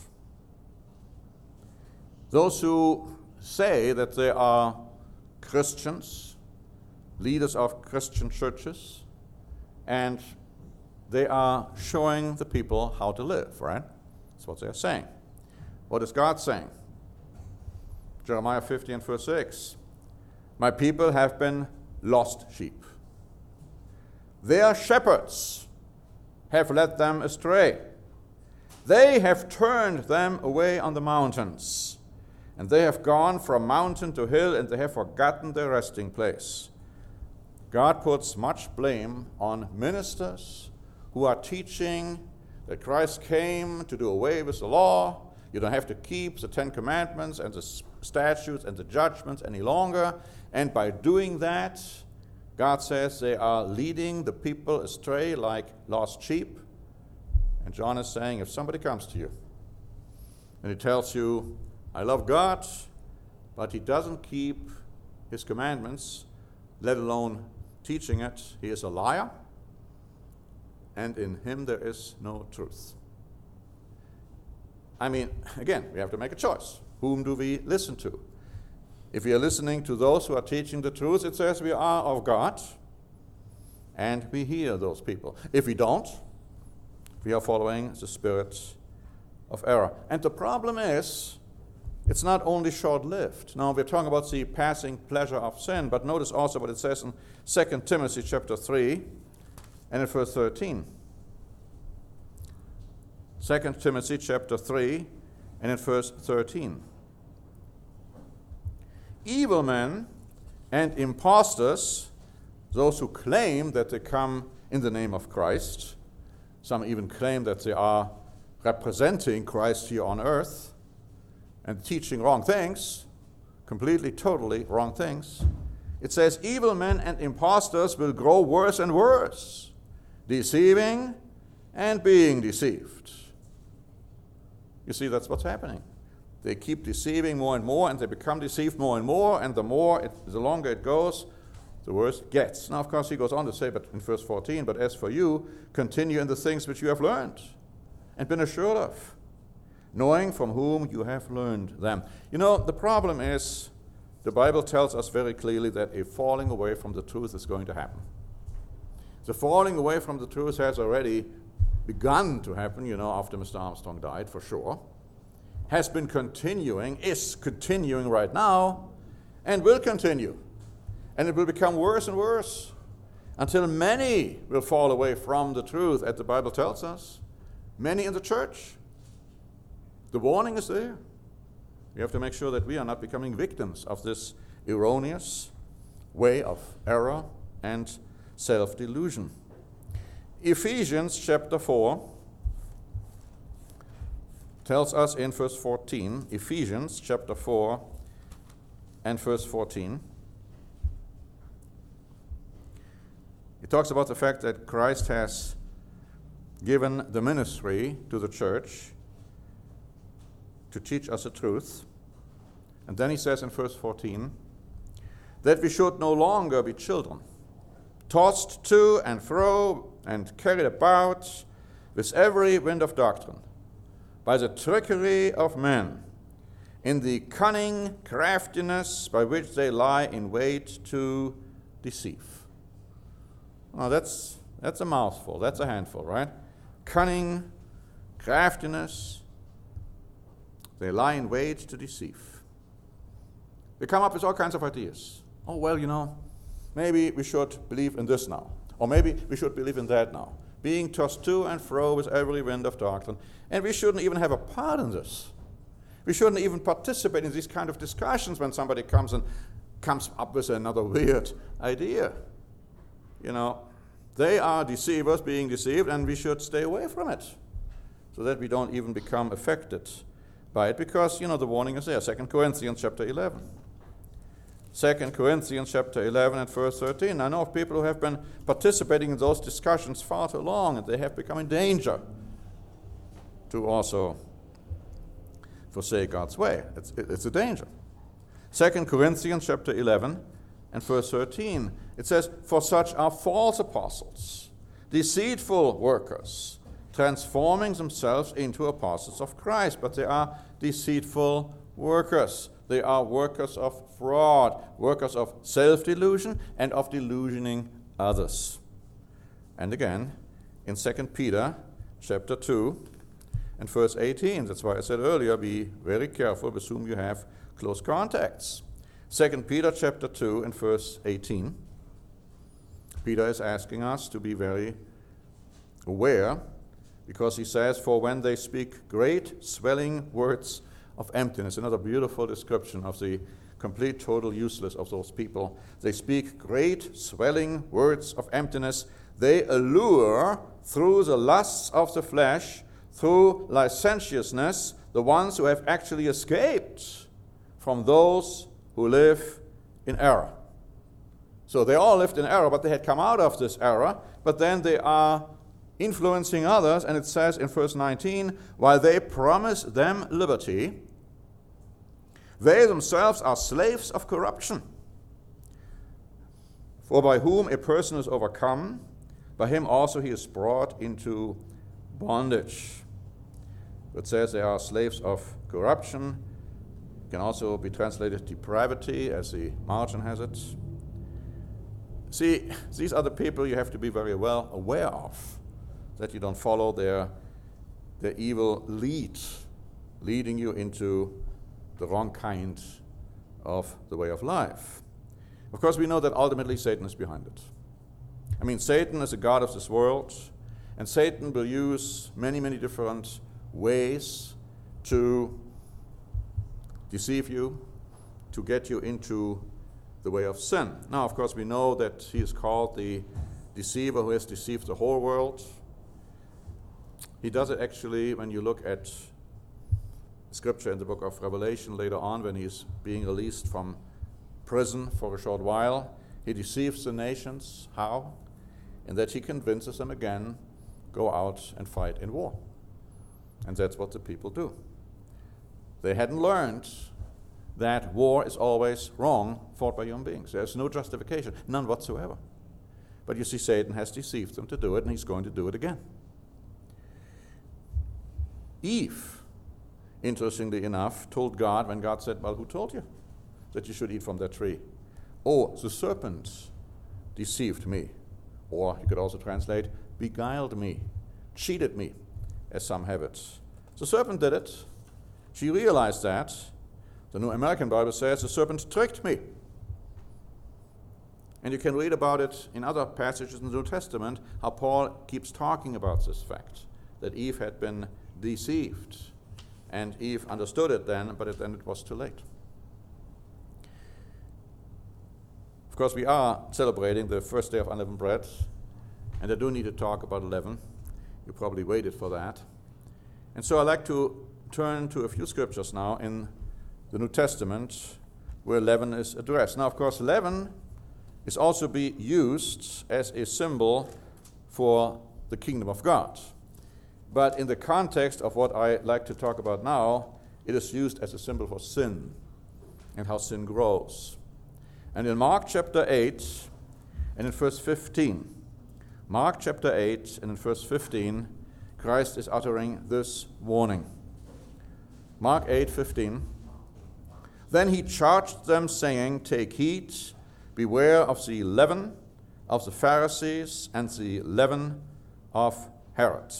Those who say that they are Christians, leaders of Christian churches, and they are showing the people how to live, right? That's what they're saying. What is God saying? Jeremiah 50 and verse 6. My people have been lost sheep. Their shepherds have led them astray. They have turned them away on the mountains, and they have gone from mountain to hill, and they have forgotten their resting place. God puts much blame on ministers who are teaching that Christ came to do away with the law. You don't have to keep the 10 Commandments and the statutes and the judgments any longer. And by doing that, God says they are leading the people astray like lost sheep. And John is saying, if somebody comes to you and he tells you, I love God, but he doesn't keep his commandments, let alone teaching it, he is a liar, and in him there is no truth. I mean, again, we have to make a choice. Whom do we listen to? If we are listening to those who are teaching the truth, it says we are of God, and we hear those people. If we don't, we are following the spirit of error. And the problem is, it's not only short-lived. Now, we're talking about the passing pleasure of sin, but notice also what it says in 2 Timothy chapter 3 and in verse 13. 2 Timothy chapter 3 and in verse 13. Evil men and impostors, those who claim that they come in the name of Christ, some even claim that they are representing Christ here on earth and teaching wrong things, completely, totally wrong things. It says, evil men and impostors will grow worse and worse, deceiving and being deceived. You see, that's what's happening. They keep deceiving more and more, and they become deceived more and more, and the longer it goes, the worse it gets. Now, of course, he goes on to say, but in verse 14, but as for you, continue in the things which you have learned and been assured of, knowing from whom you have learned them. You know, the problem is, the Bible tells us very clearly that a falling away from the truth is going to happen. The falling away from the truth has already begun to happen, after Mr. Armstrong died, for sure. Has been continuing, is continuing right now, and will continue. And it will become worse and worse until many will fall away from the truth, as the Bible tells us. Many in the church. The warning is there. We have to make sure that we are not becoming victims of this erroneous way of error and self-delusion. Ephesians chapter 4 tells us in verse 14, Ephesians chapter 4 and verse 14. It talks about the fact that Christ has given the ministry to the church to teach us the truth. And then he says in verse 14, that we should no longer be children, tossed to and fro and carried about with every wind of doctrine, by the trickery of men, in the cunning craftiness by which they lie in wait to deceive. Now that's a mouthful, that's a handful, right? Cunning, craftiness, they lie in wait to deceive. They come up with all kinds of ideas. Oh, well, maybe we should believe in this now. Or maybe we should believe in that now. Being tossed to and fro with every wind of doctrine. And we shouldn't even have a part in this. We shouldn't even participate in these kind of discussions when somebody comes up with another weird idea. They are deceivers being deceived, and we should stay away from it so that we don't even become affected by it, because, the warning is there. 2 Corinthians chapter 11. 2 Corinthians chapter 11 and verse 13. I know of people who have been participating in those discussions far too long, and they have become in danger to also forsake God's way. It's a danger. 2 Corinthians chapter 11 and verse 13. It says, "For such are false apostles, deceitful workers, transforming themselves into apostles of Christ." But they are deceitful workers. They are workers of fraud, workers of self-delusion and of delusioning others. And again, in 2 Peter chapter 2 and verse 18, that's why I said earlier, be very careful with whom you have close contacts. 2 Peter chapter 2 and verse 18, Peter is asking us to be very aware, because he says, "For when they speak great swelling words of emptiness," another beautiful description of the complete total useless of those people. They speak great swelling words of emptiness. They allure through the lusts of the flesh, through licentiousness, the ones who have actually escaped from those who live in error. So they all lived in error, but they had come out of this error, but then they are influencing others, and it says in verse 19, "While they promise them liberty, they themselves are slaves of corruption. For by whom a person is overcome, by him also he is brought into bondage." It says they are slaves of corruption. It can also be translated depravity, as the margin has it. See, these are the people you have to be very well aware of, that you don't follow their evil leading you into the wrong kind of the way of life. Of course, we know that ultimately Satan is behind it. I mean, Satan is the god of this world, and Satan will use many, many different ways to deceive you, to get you into the way of sin. Now, of course, we know that he is called the deceiver who has deceived the whole world. He does it actually when you look at Scripture in the book of Revelation later on, when he's being released from prison for a short while. He deceives the nations. How? In that he convinces them again, go out and fight in war. And that's what the people do. They hadn't learned that war is always wrong, fought by human beings. There's no justification, none whatsoever. But you see, Satan has deceived them to do it, and he's going to do it again. Eve, interestingly enough, told God, when God said, well, who told you that you should eat from that tree? Oh, the serpent deceived me. Or you could also translate, beguiled me, cheated me, as some have it. The serpent did it. She realized that. The New American Bible says, the serpent tricked me. And you can read about it in other passages in the New Testament, how Paul keeps talking about this fact, that Eve had been deceived. And Eve understood it then, but then it was too late. Of course, we are celebrating the first day of unleavened bread, and I do need to talk about leaven. You probably waited for that. And so I'd like to turn to a few scriptures now in the New Testament where leaven is addressed. Now, of course, leaven is also be used as a symbol for the kingdom of God. But in the context of what I like to talk about now, it is used as a symbol for sin and how sin grows. And in Mark chapter 8 and in verse 15, Mark chapter 8 and in verse 15, Christ is uttering this warning. Mark 8:15, Then he charged them, saying, Take heed, beware of the leaven of the Pharisees and the leaven of Herod.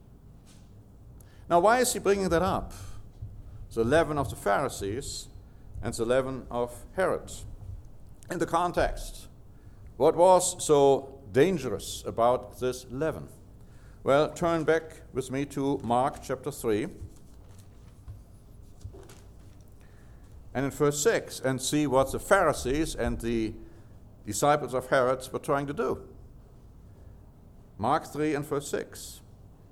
Now, why is he bringing that up? The leaven of the Pharisees and the leaven of Herod. In the context, what was so dangerous about this leaven? Well, turn back with me to Mark chapter 3 and in verse 6 and see what the Pharisees and the disciples of Herod were trying to do. Mark 3 and verse 6.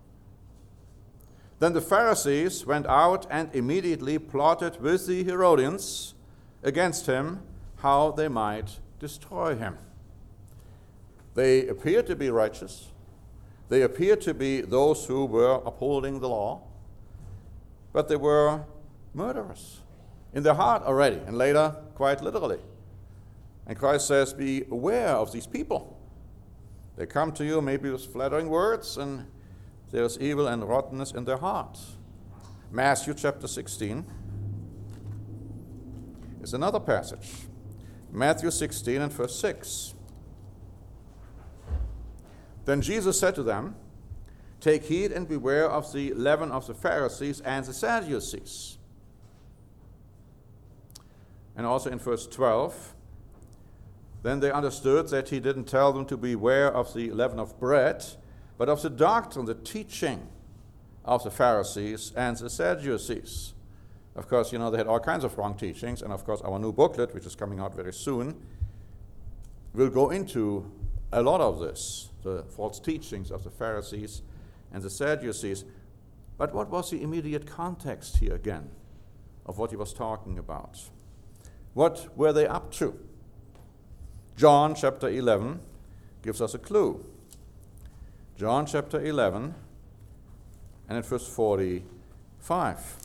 Then the Pharisees went out and immediately plotted with the Herodians against him, how they might destroy him. They appeared to be righteous. They appeared to be those who were upholding the law, but they were murderers in their heart already, and later quite literally. And Christ says, be aware of these people. They come to you maybe with flattering words, and there's evil and rottenness in their hearts. Matthew chapter 16 is another passage. Matthew 16 and verse 6. Then Jesus said to them, Take heed and beware of the leaven of the Pharisees and the Sadducees. And also in verse 12, then they understood that he didn't tell them to beware of the leaven of bread, but of the doctrine, the teaching of the Pharisees and the Sadducees. Of course, they had all kinds of wrong teachings, and of course our new booklet, which is coming out very soon, will go into a lot of this, the false teachings of the Pharisees and the Sadducees. But what was the immediate context here again of what he was talking about? What were they up to? John chapter 11 gives us a clue. John chapter 11 and at verse 45.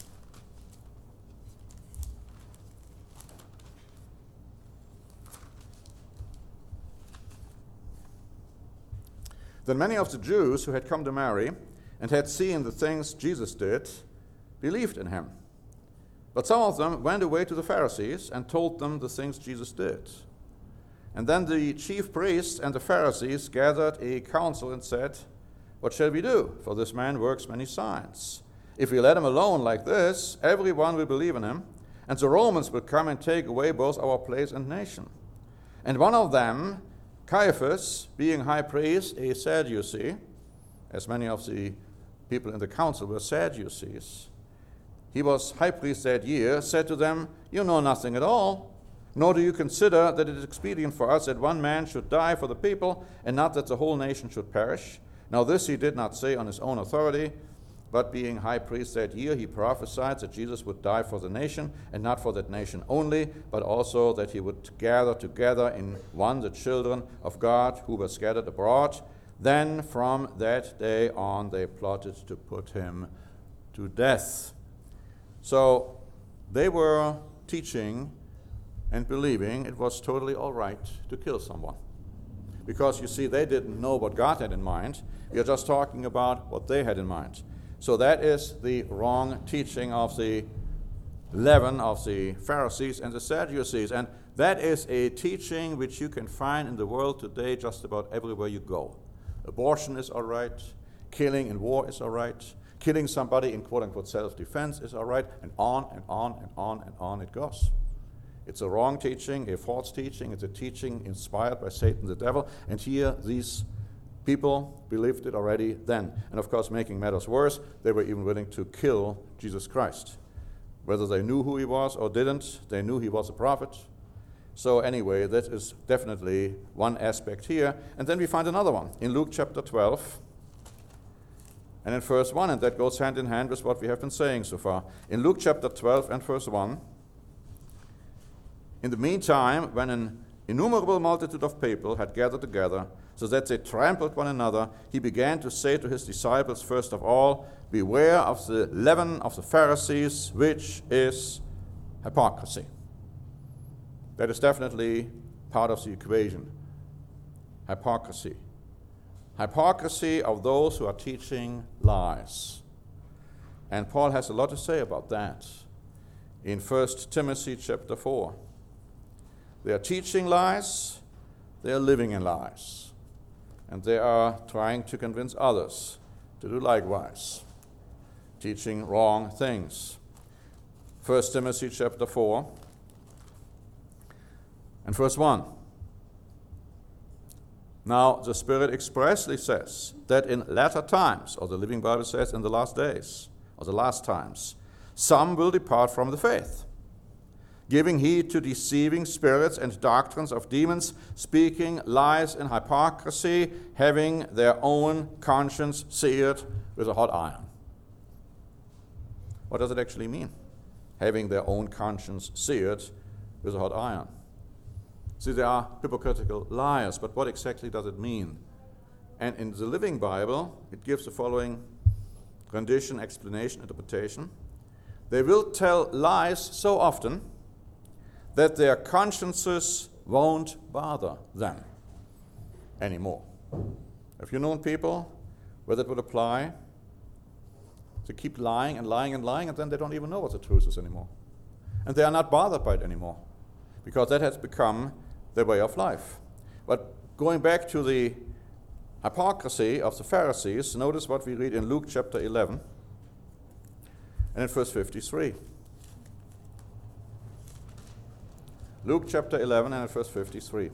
Then many of the Jews who had come to Mary and had seen the things Jesus did believed in him. But some of them went away to the Pharisees and told them the things Jesus did. And then the chief priests and the Pharisees gathered a council and said, What shall we do? For this man works many signs. If we let him alone like this, everyone will believe in him, and the Romans will come and take away both our place and nation. And one of them, Caiaphas, being high priest, a Sadducee, as many of the people in the council were Sadducees, he was high priest that year, said to them, You know nothing at all, nor do you consider that it is expedient for us that one man should die for the people, and not that the whole nation should perish. Now this he did not say on his own authority, but being high priest that year, he prophesied that Jesus would die for the nation, and not for that nation only, but also that he would gather together in one the children of God who were scattered abroad. Then from that day on they plotted to put him to death. So they were teaching and believing it was totally all right to kill someone. Because you see, they didn't know what God had in mind. We are just talking about what they had in mind. So that is the wrong teaching of the leaven of the Pharisees and the Sadducees. And that is a teaching which you can find in the world today just about everywhere you go. Abortion is all right. Killing in war is all right. Killing somebody in quote-unquote self-defense is all right. And on and on and on and on it goes. It's a wrong teaching, a false teaching. It's a teaching inspired by Satan the devil. And here these people believed it already then. And of course, making matters worse, they were even willing to kill Jesus Christ. Whether they knew who he was or didn't, they knew he was a prophet. So anyway, that is definitely one aspect here. And then we find another one in Luke chapter 12 and in verse 1, and that goes hand in hand with what we have been saying so far. In Luke chapter 12 and verse 1, in the meantime, when an innumerable multitude of people had gathered together, so that they trampled one another, he began to say to his disciples, first of all, Beware of the leaven of the Pharisees, which is hypocrisy. That is definitely part of the equation. Hypocrisy. Hypocrisy of those who are teaching lies. And Paul has a lot to say about that. in 1 Timothy chapter 4. They are teaching lies, they are living in lies, and they are trying to convince others to do likewise, teaching wrong things. 1 Timothy chapter 4 and verse 1. Now, the Spirit expressly says that in latter times, or the Living Bible says in the last days, or the last times, some will depart from the faith, giving heed to deceiving spirits and doctrines of demons, speaking lies in hypocrisy, having their own conscience seared with a hot iron. What does it actually mean? Having their own conscience seared with a hot iron. See, they are hypocritical liars, but what exactly does it mean? And in the Living Bible, it gives the following rendition, explanation, interpretation. They will tell lies so often that their consciences won't bother them anymore. Have you known people where that would apply? They keep lying and lying and lying, and then they don't even know what the truth is anymore. And they are not bothered by it anymore, because that has become their way of life. But going back to the hypocrisy of the Pharisees, notice what we read in Luke chapter 11 and in verse 53. Luke chapter 11 and verse 53.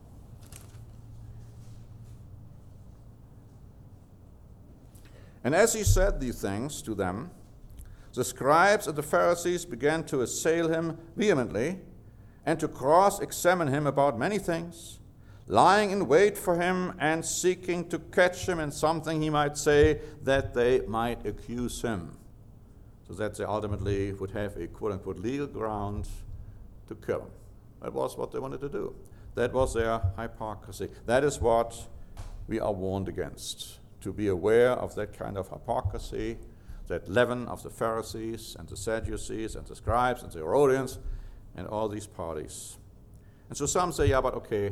And as he said these things to them, the scribes and the Pharisees began to assail him vehemently and to cross-examine him about many things, lying in wait for him and seeking to catch him in something he might say, that they might accuse him, so that they ultimately would have a quote-unquote legal ground to kill him. That was what they wanted to do. That was their hypocrisy. That is what we are warned against, to be aware of that kind of hypocrisy, that leaven of the Pharisees and the Sadducees and the scribes and the Herodians and all these parties. And so some say, yeah, but okay,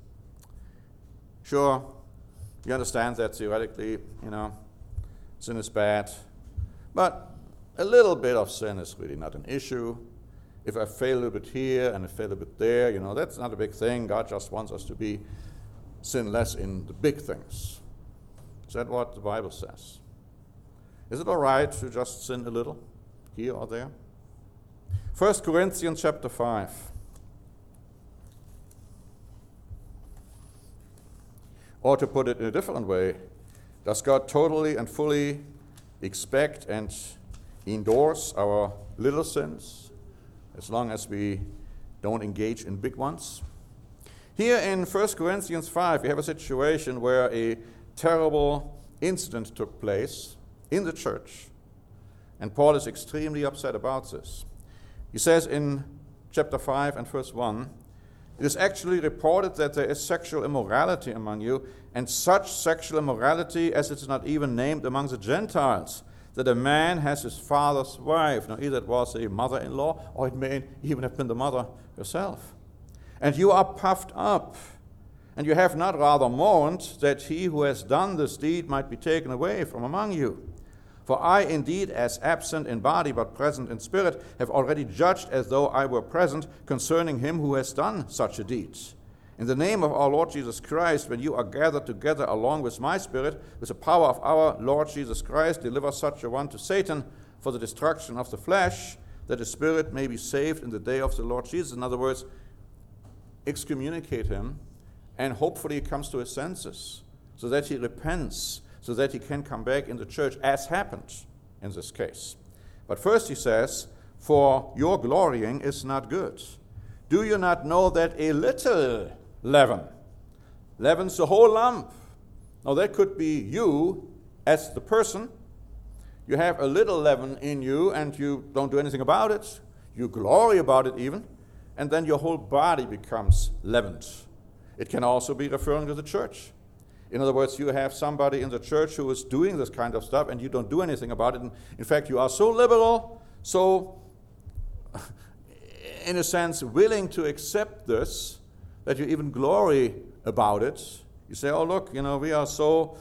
sure, you understand that theoretically, sin is bad, but a little bit of sin is really not an issue. If I fail a little bit here and I fail a bit there, that's not a big thing. God just wants us to be sinless in the big things. Is that what the Bible says? Is it all right to just sin a little here or there? 1 Corinthians chapter 5. Or to put it in a different way, does God totally and fully expect and endorse our little sins, as long as we don't engage in big ones? Here in 1 Corinthians 5, we have a situation where a terrible incident took place in the church, and Paul is extremely upset about this. He says in chapter 5 and verse 1, it is actually reported that there is sexual immorality among you, and such sexual immorality as it is not even named among the Gentiles, that a man has his father's wife. Now, either it was a mother-in-law, or it may even have been the mother herself. And you are puffed up, and you have not rather mourned that he who has done this deed might be taken away from among you. For I indeed, as absent in body but present in spirit, have already judged as though I were present concerning him who has done such a deed. In the name of our Lord Jesus Christ, when you are gathered together along with my spirit, with the power of our Lord Jesus Christ, deliver such a one to Satan for the destruction of the flesh, that the spirit may be saved in the day of the Lord Jesus. In other words, excommunicate him, and hopefully he comes to his senses, so that he repents, so that he can come back in the church, as happened in this case. But first he says, for your glorying is not good. Do you not know that a little leaven leavens the whole lump? Now that could be you as the person. You have a little leaven in you and you don't do anything about it. You glory about it even. And then your whole body becomes leavened. It can also be referring to the church. In other words, you have somebody in the church who is doing this kind of stuff and you don't do anything about it. And in fact, you are so liberal, so, in a sense, willing to accept this, that you even glory about it. You say, oh, look, we are so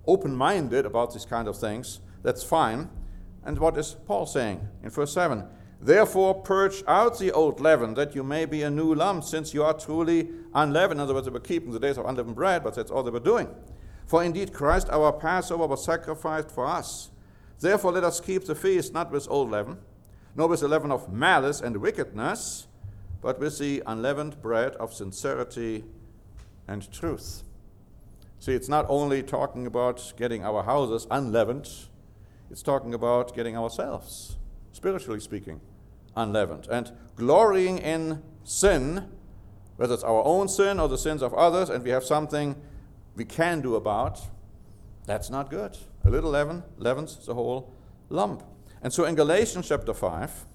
open-minded about these kind of things. That's fine. And what is Paul saying in verse 7? Therefore purge out the old leaven, that you may be a new lump, since you are truly unleavened. In other words, they were keeping the days of unleavened bread, but that's all they were doing. For indeed Christ our Passover was sacrificed for us. Therefore let us keep the feast not with old leaven, nor with the leaven of malice and wickedness, but with the unleavened bread of sincerity and truth. See, it's not only talking about getting our houses unleavened, it's talking about getting ourselves, spiritually speaking, unleavened, and glorying in sin, whether it's our own sin or the sins of others, and we have something we can do about. That's not good. A little leaven leavens the whole lump. And so in Galatians chapter 5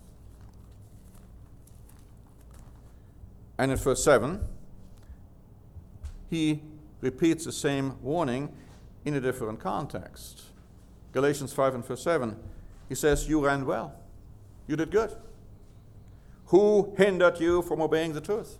and in verse 7, he repeats the same warning in a different context. Galatians 5 and verse 7, he says, you ran well. You did good. Who hindered you from obeying the truth?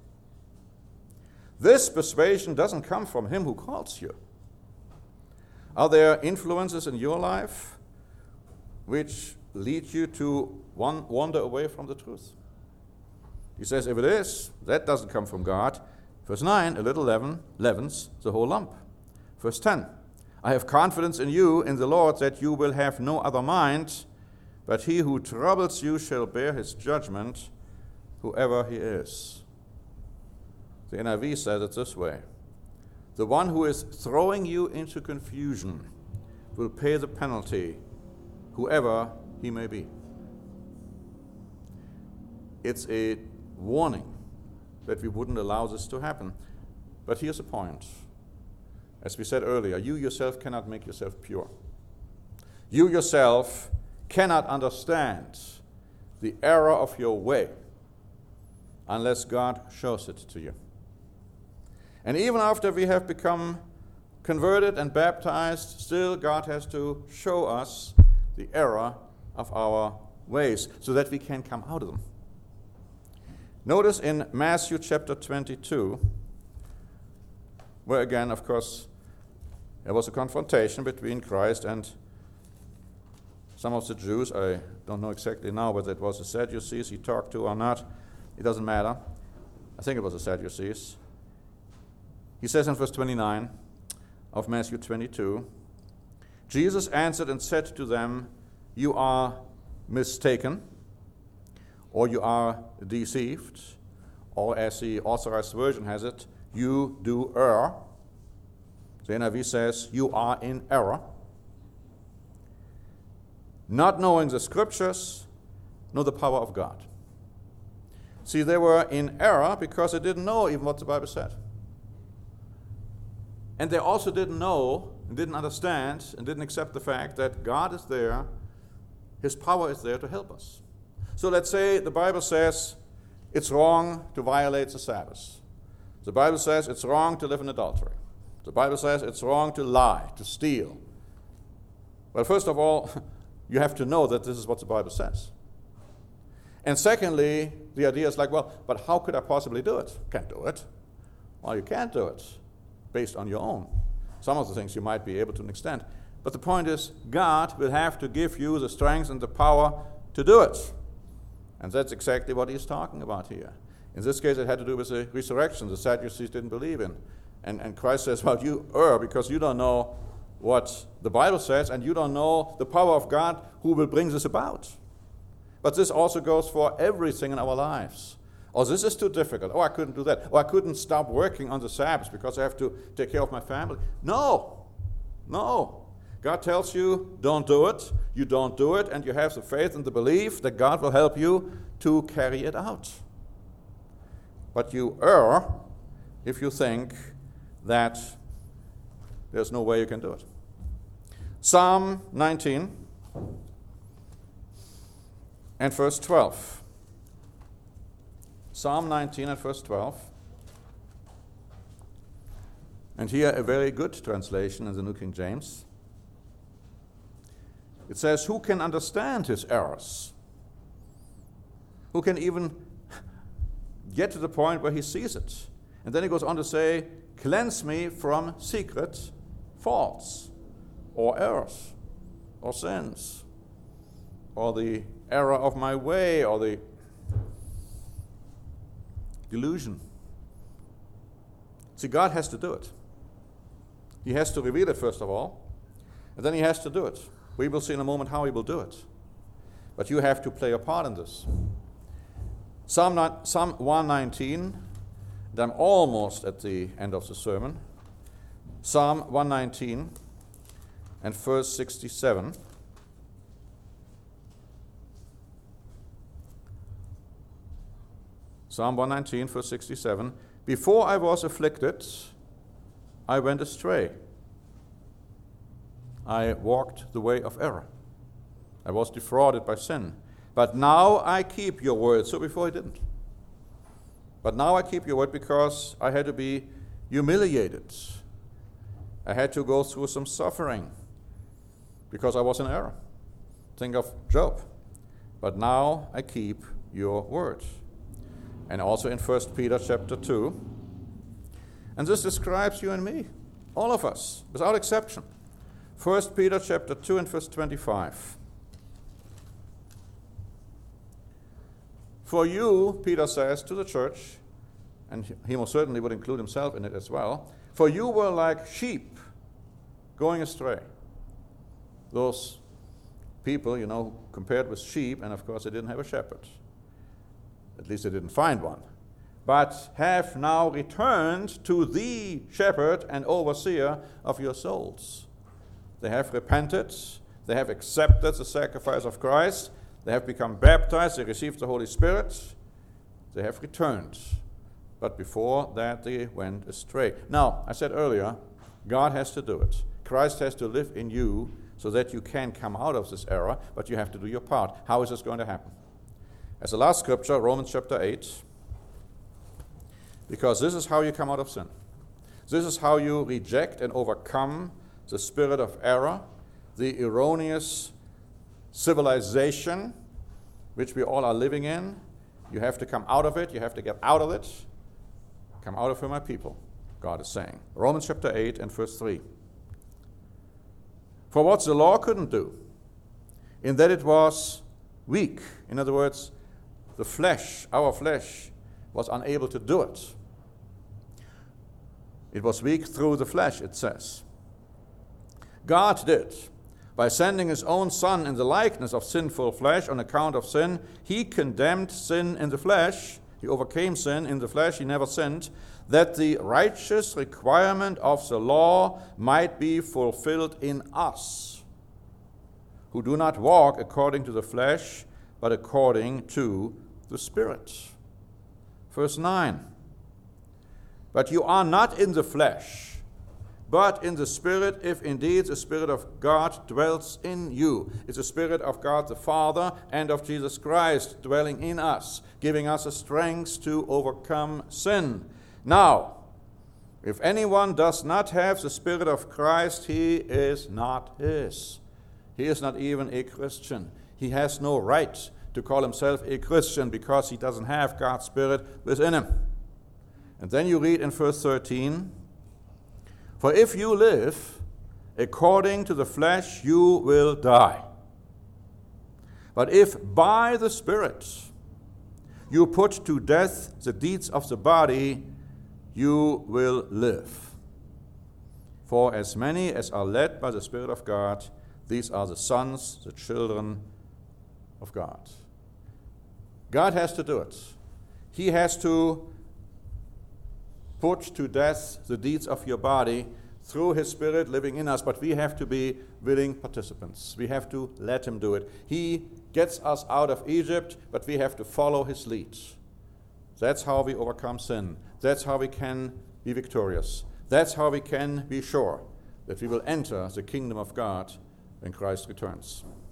This persuasion doesn't come from him who calls you. Are there influences in your life which lead you to wander away from the truth? He says, if it is, that doesn't come from God. Verse 9, a little leaven leavens the whole lump. Verse 10, I have confidence in you, in the Lord, that you will have no other mind, but he who troubles you shall bear his judgment, whoever he is. The NIV says it this way: the one who is throwing you into confusion will pay the penalty, whoever he may be. It's a warning that we wouldn't allow this to happen. But here's the point. As we said earlier, you yourself cannot make yourself pure. You yourself cannot understand the error of your way unless God shows it to you. And even after we have become converted and baptized, still God has to show us the error of our ways so that we can come out of them. Notice in Matthew chapter 22, where again, of course, there was a confrontation between Christ and some of the Jews. I don't know exactly now whether it was the Sadducees he talked to or not. It doesn't matter. I think it was the Sadducees. He says in verse 29 of Matthew 22, Jesus answered and said to them, you are mistaken, or you are deceived, or as the Authorized Version has it, you do err. The NIV says, you are in error, not knowing the Scriptures, nor the power of God. See, they were in error because they didn't know even what the Bible said. And they also didn't know, and didn't understand, and didn't accept the fact that God is there, His power is there to help us. So let's say the Bible says it's wrong to violate the Sabbath. The Bible says it's wrong to live in adultery. The Bible says it's wrong to lie, to steal. Well, first of all, you have to know that this is what the Bible says. And secondly, the idea is like, well, but how could I possibly do it? Can't do it. Well, you can't do it based on your own. Some of the things you might be able to an extent. But the point is, God will have to give you the strength and the power to do it. And that's exactly what he's talking about here. In this case, it had to do with the resurrection the Sadducees didn't believe in. And Christ says, well, you err because you don't know what the Bible says, and you don't know the power of God who will bring this about. But this also goes for everything in our lives. Oh, this is too difficult. Oh, I couldn't do that. Oh, I couldn't stop working on the Sabbath because I have to take care of my family. No. God tells you, don't do it. You don't do it, and you have the faith and the belief that God will help you to carry it out. But you err if you think that there's no way you can do it. Psalm 19 and verse 12. Psalm 19 and verse 12. And here a very good translation in the New King James. It says, who can understand his errors? Who can even get to the point where he sees it? And then he goes on to say, cleanse me from secret faults or errors or sins. or the error of my way, or the delusion. See, God has to do it. He has to reveal it first of all, and then he has to do it. We will see in a moment how he will do it. But you have to play a part in this. Psalm 119, and I'm almost at the end of the sermon. Psalm 119 and verse 67. Psalm 119, verse 67. Before I was afflicted, I went astray. I walked the way of error. I was defrauded by sin. But now I keep your word. So before I didn't. But now I keep your word because I had to be humiliated. I had to go through some suffering because I was in error. Think of Job. But now I keep your word. And also in 1 Peter chapter 2. And this describes you and me, all of us, without exception. 1 Peter chapter 2 and verse 25. For you, Peter says to the church, and he most certainly would include himself in it as well, for you were like sheep going astray. Those people, compared with sheep, and of course they didn't have a shepherd. At least they didn't find one. But have now returned to the shepherd and overseer of your souls. They have repented. They have accepted the sacrifice of Christ. They have become baptized. They received the Holy Spirit. They have returned. But before that, they went astray. Now, I said earlier, God has to do it. Christ has to live in you so that you can come out of this error, but you have to do your part. How is this going to happen? As the last scripture, Romans chapter 8, because this is how you come out of sin. This is how you reject and overcome the spirit of error, the erroneous civilization which we all are living in. You have to come out of it. You have to get out of it. Come out of it, my people, God is saying. Romans chapter 8 and verse 3. For what the law couldn't do, in that it was weak. In other words, the flesh, our flesh, was unable to do it. It was weak through the flesh, it says. God did. By sending his own Son in the likeness of sinful flesh on account of sin, he condemned sin in the flesh. He overcame sin in the flesh. He never sinned. That the righteous requirement of the law might be fulfilled in us, who do not walk according to the flesh, but according to the Spirit. Verse 9. But you are not in the flesh, but in the Spirit, if indeed the Spirit of God dwells in you. It's the Spirit of God the Father and of Jesus Christ dwelling in us, giving us the strength to overcome sin. Now, if anyone does not have the Spirit of Christ, he is not his. He is not even a Christian. He has no right to call himself a Christian because he doesn't have God's Spirit within him. And then you read in verse 13, for if you live according to the flesh, you will die. But if by the Spirit you put to death the deeds of the body, you will live. For as many as are led by the Spirit of God, these are the sons, the children of God. God has to do it. He has to put to death the deeds of your body through his Spirit living in us, but we have to be willing participants. We have to let him do it. He gets us out of Egypt, but we have to follow his lead. That's how we overcome sin. That's how we can be victorious. That's how we can be sure that we will enter the kingdom of God when Christ returns.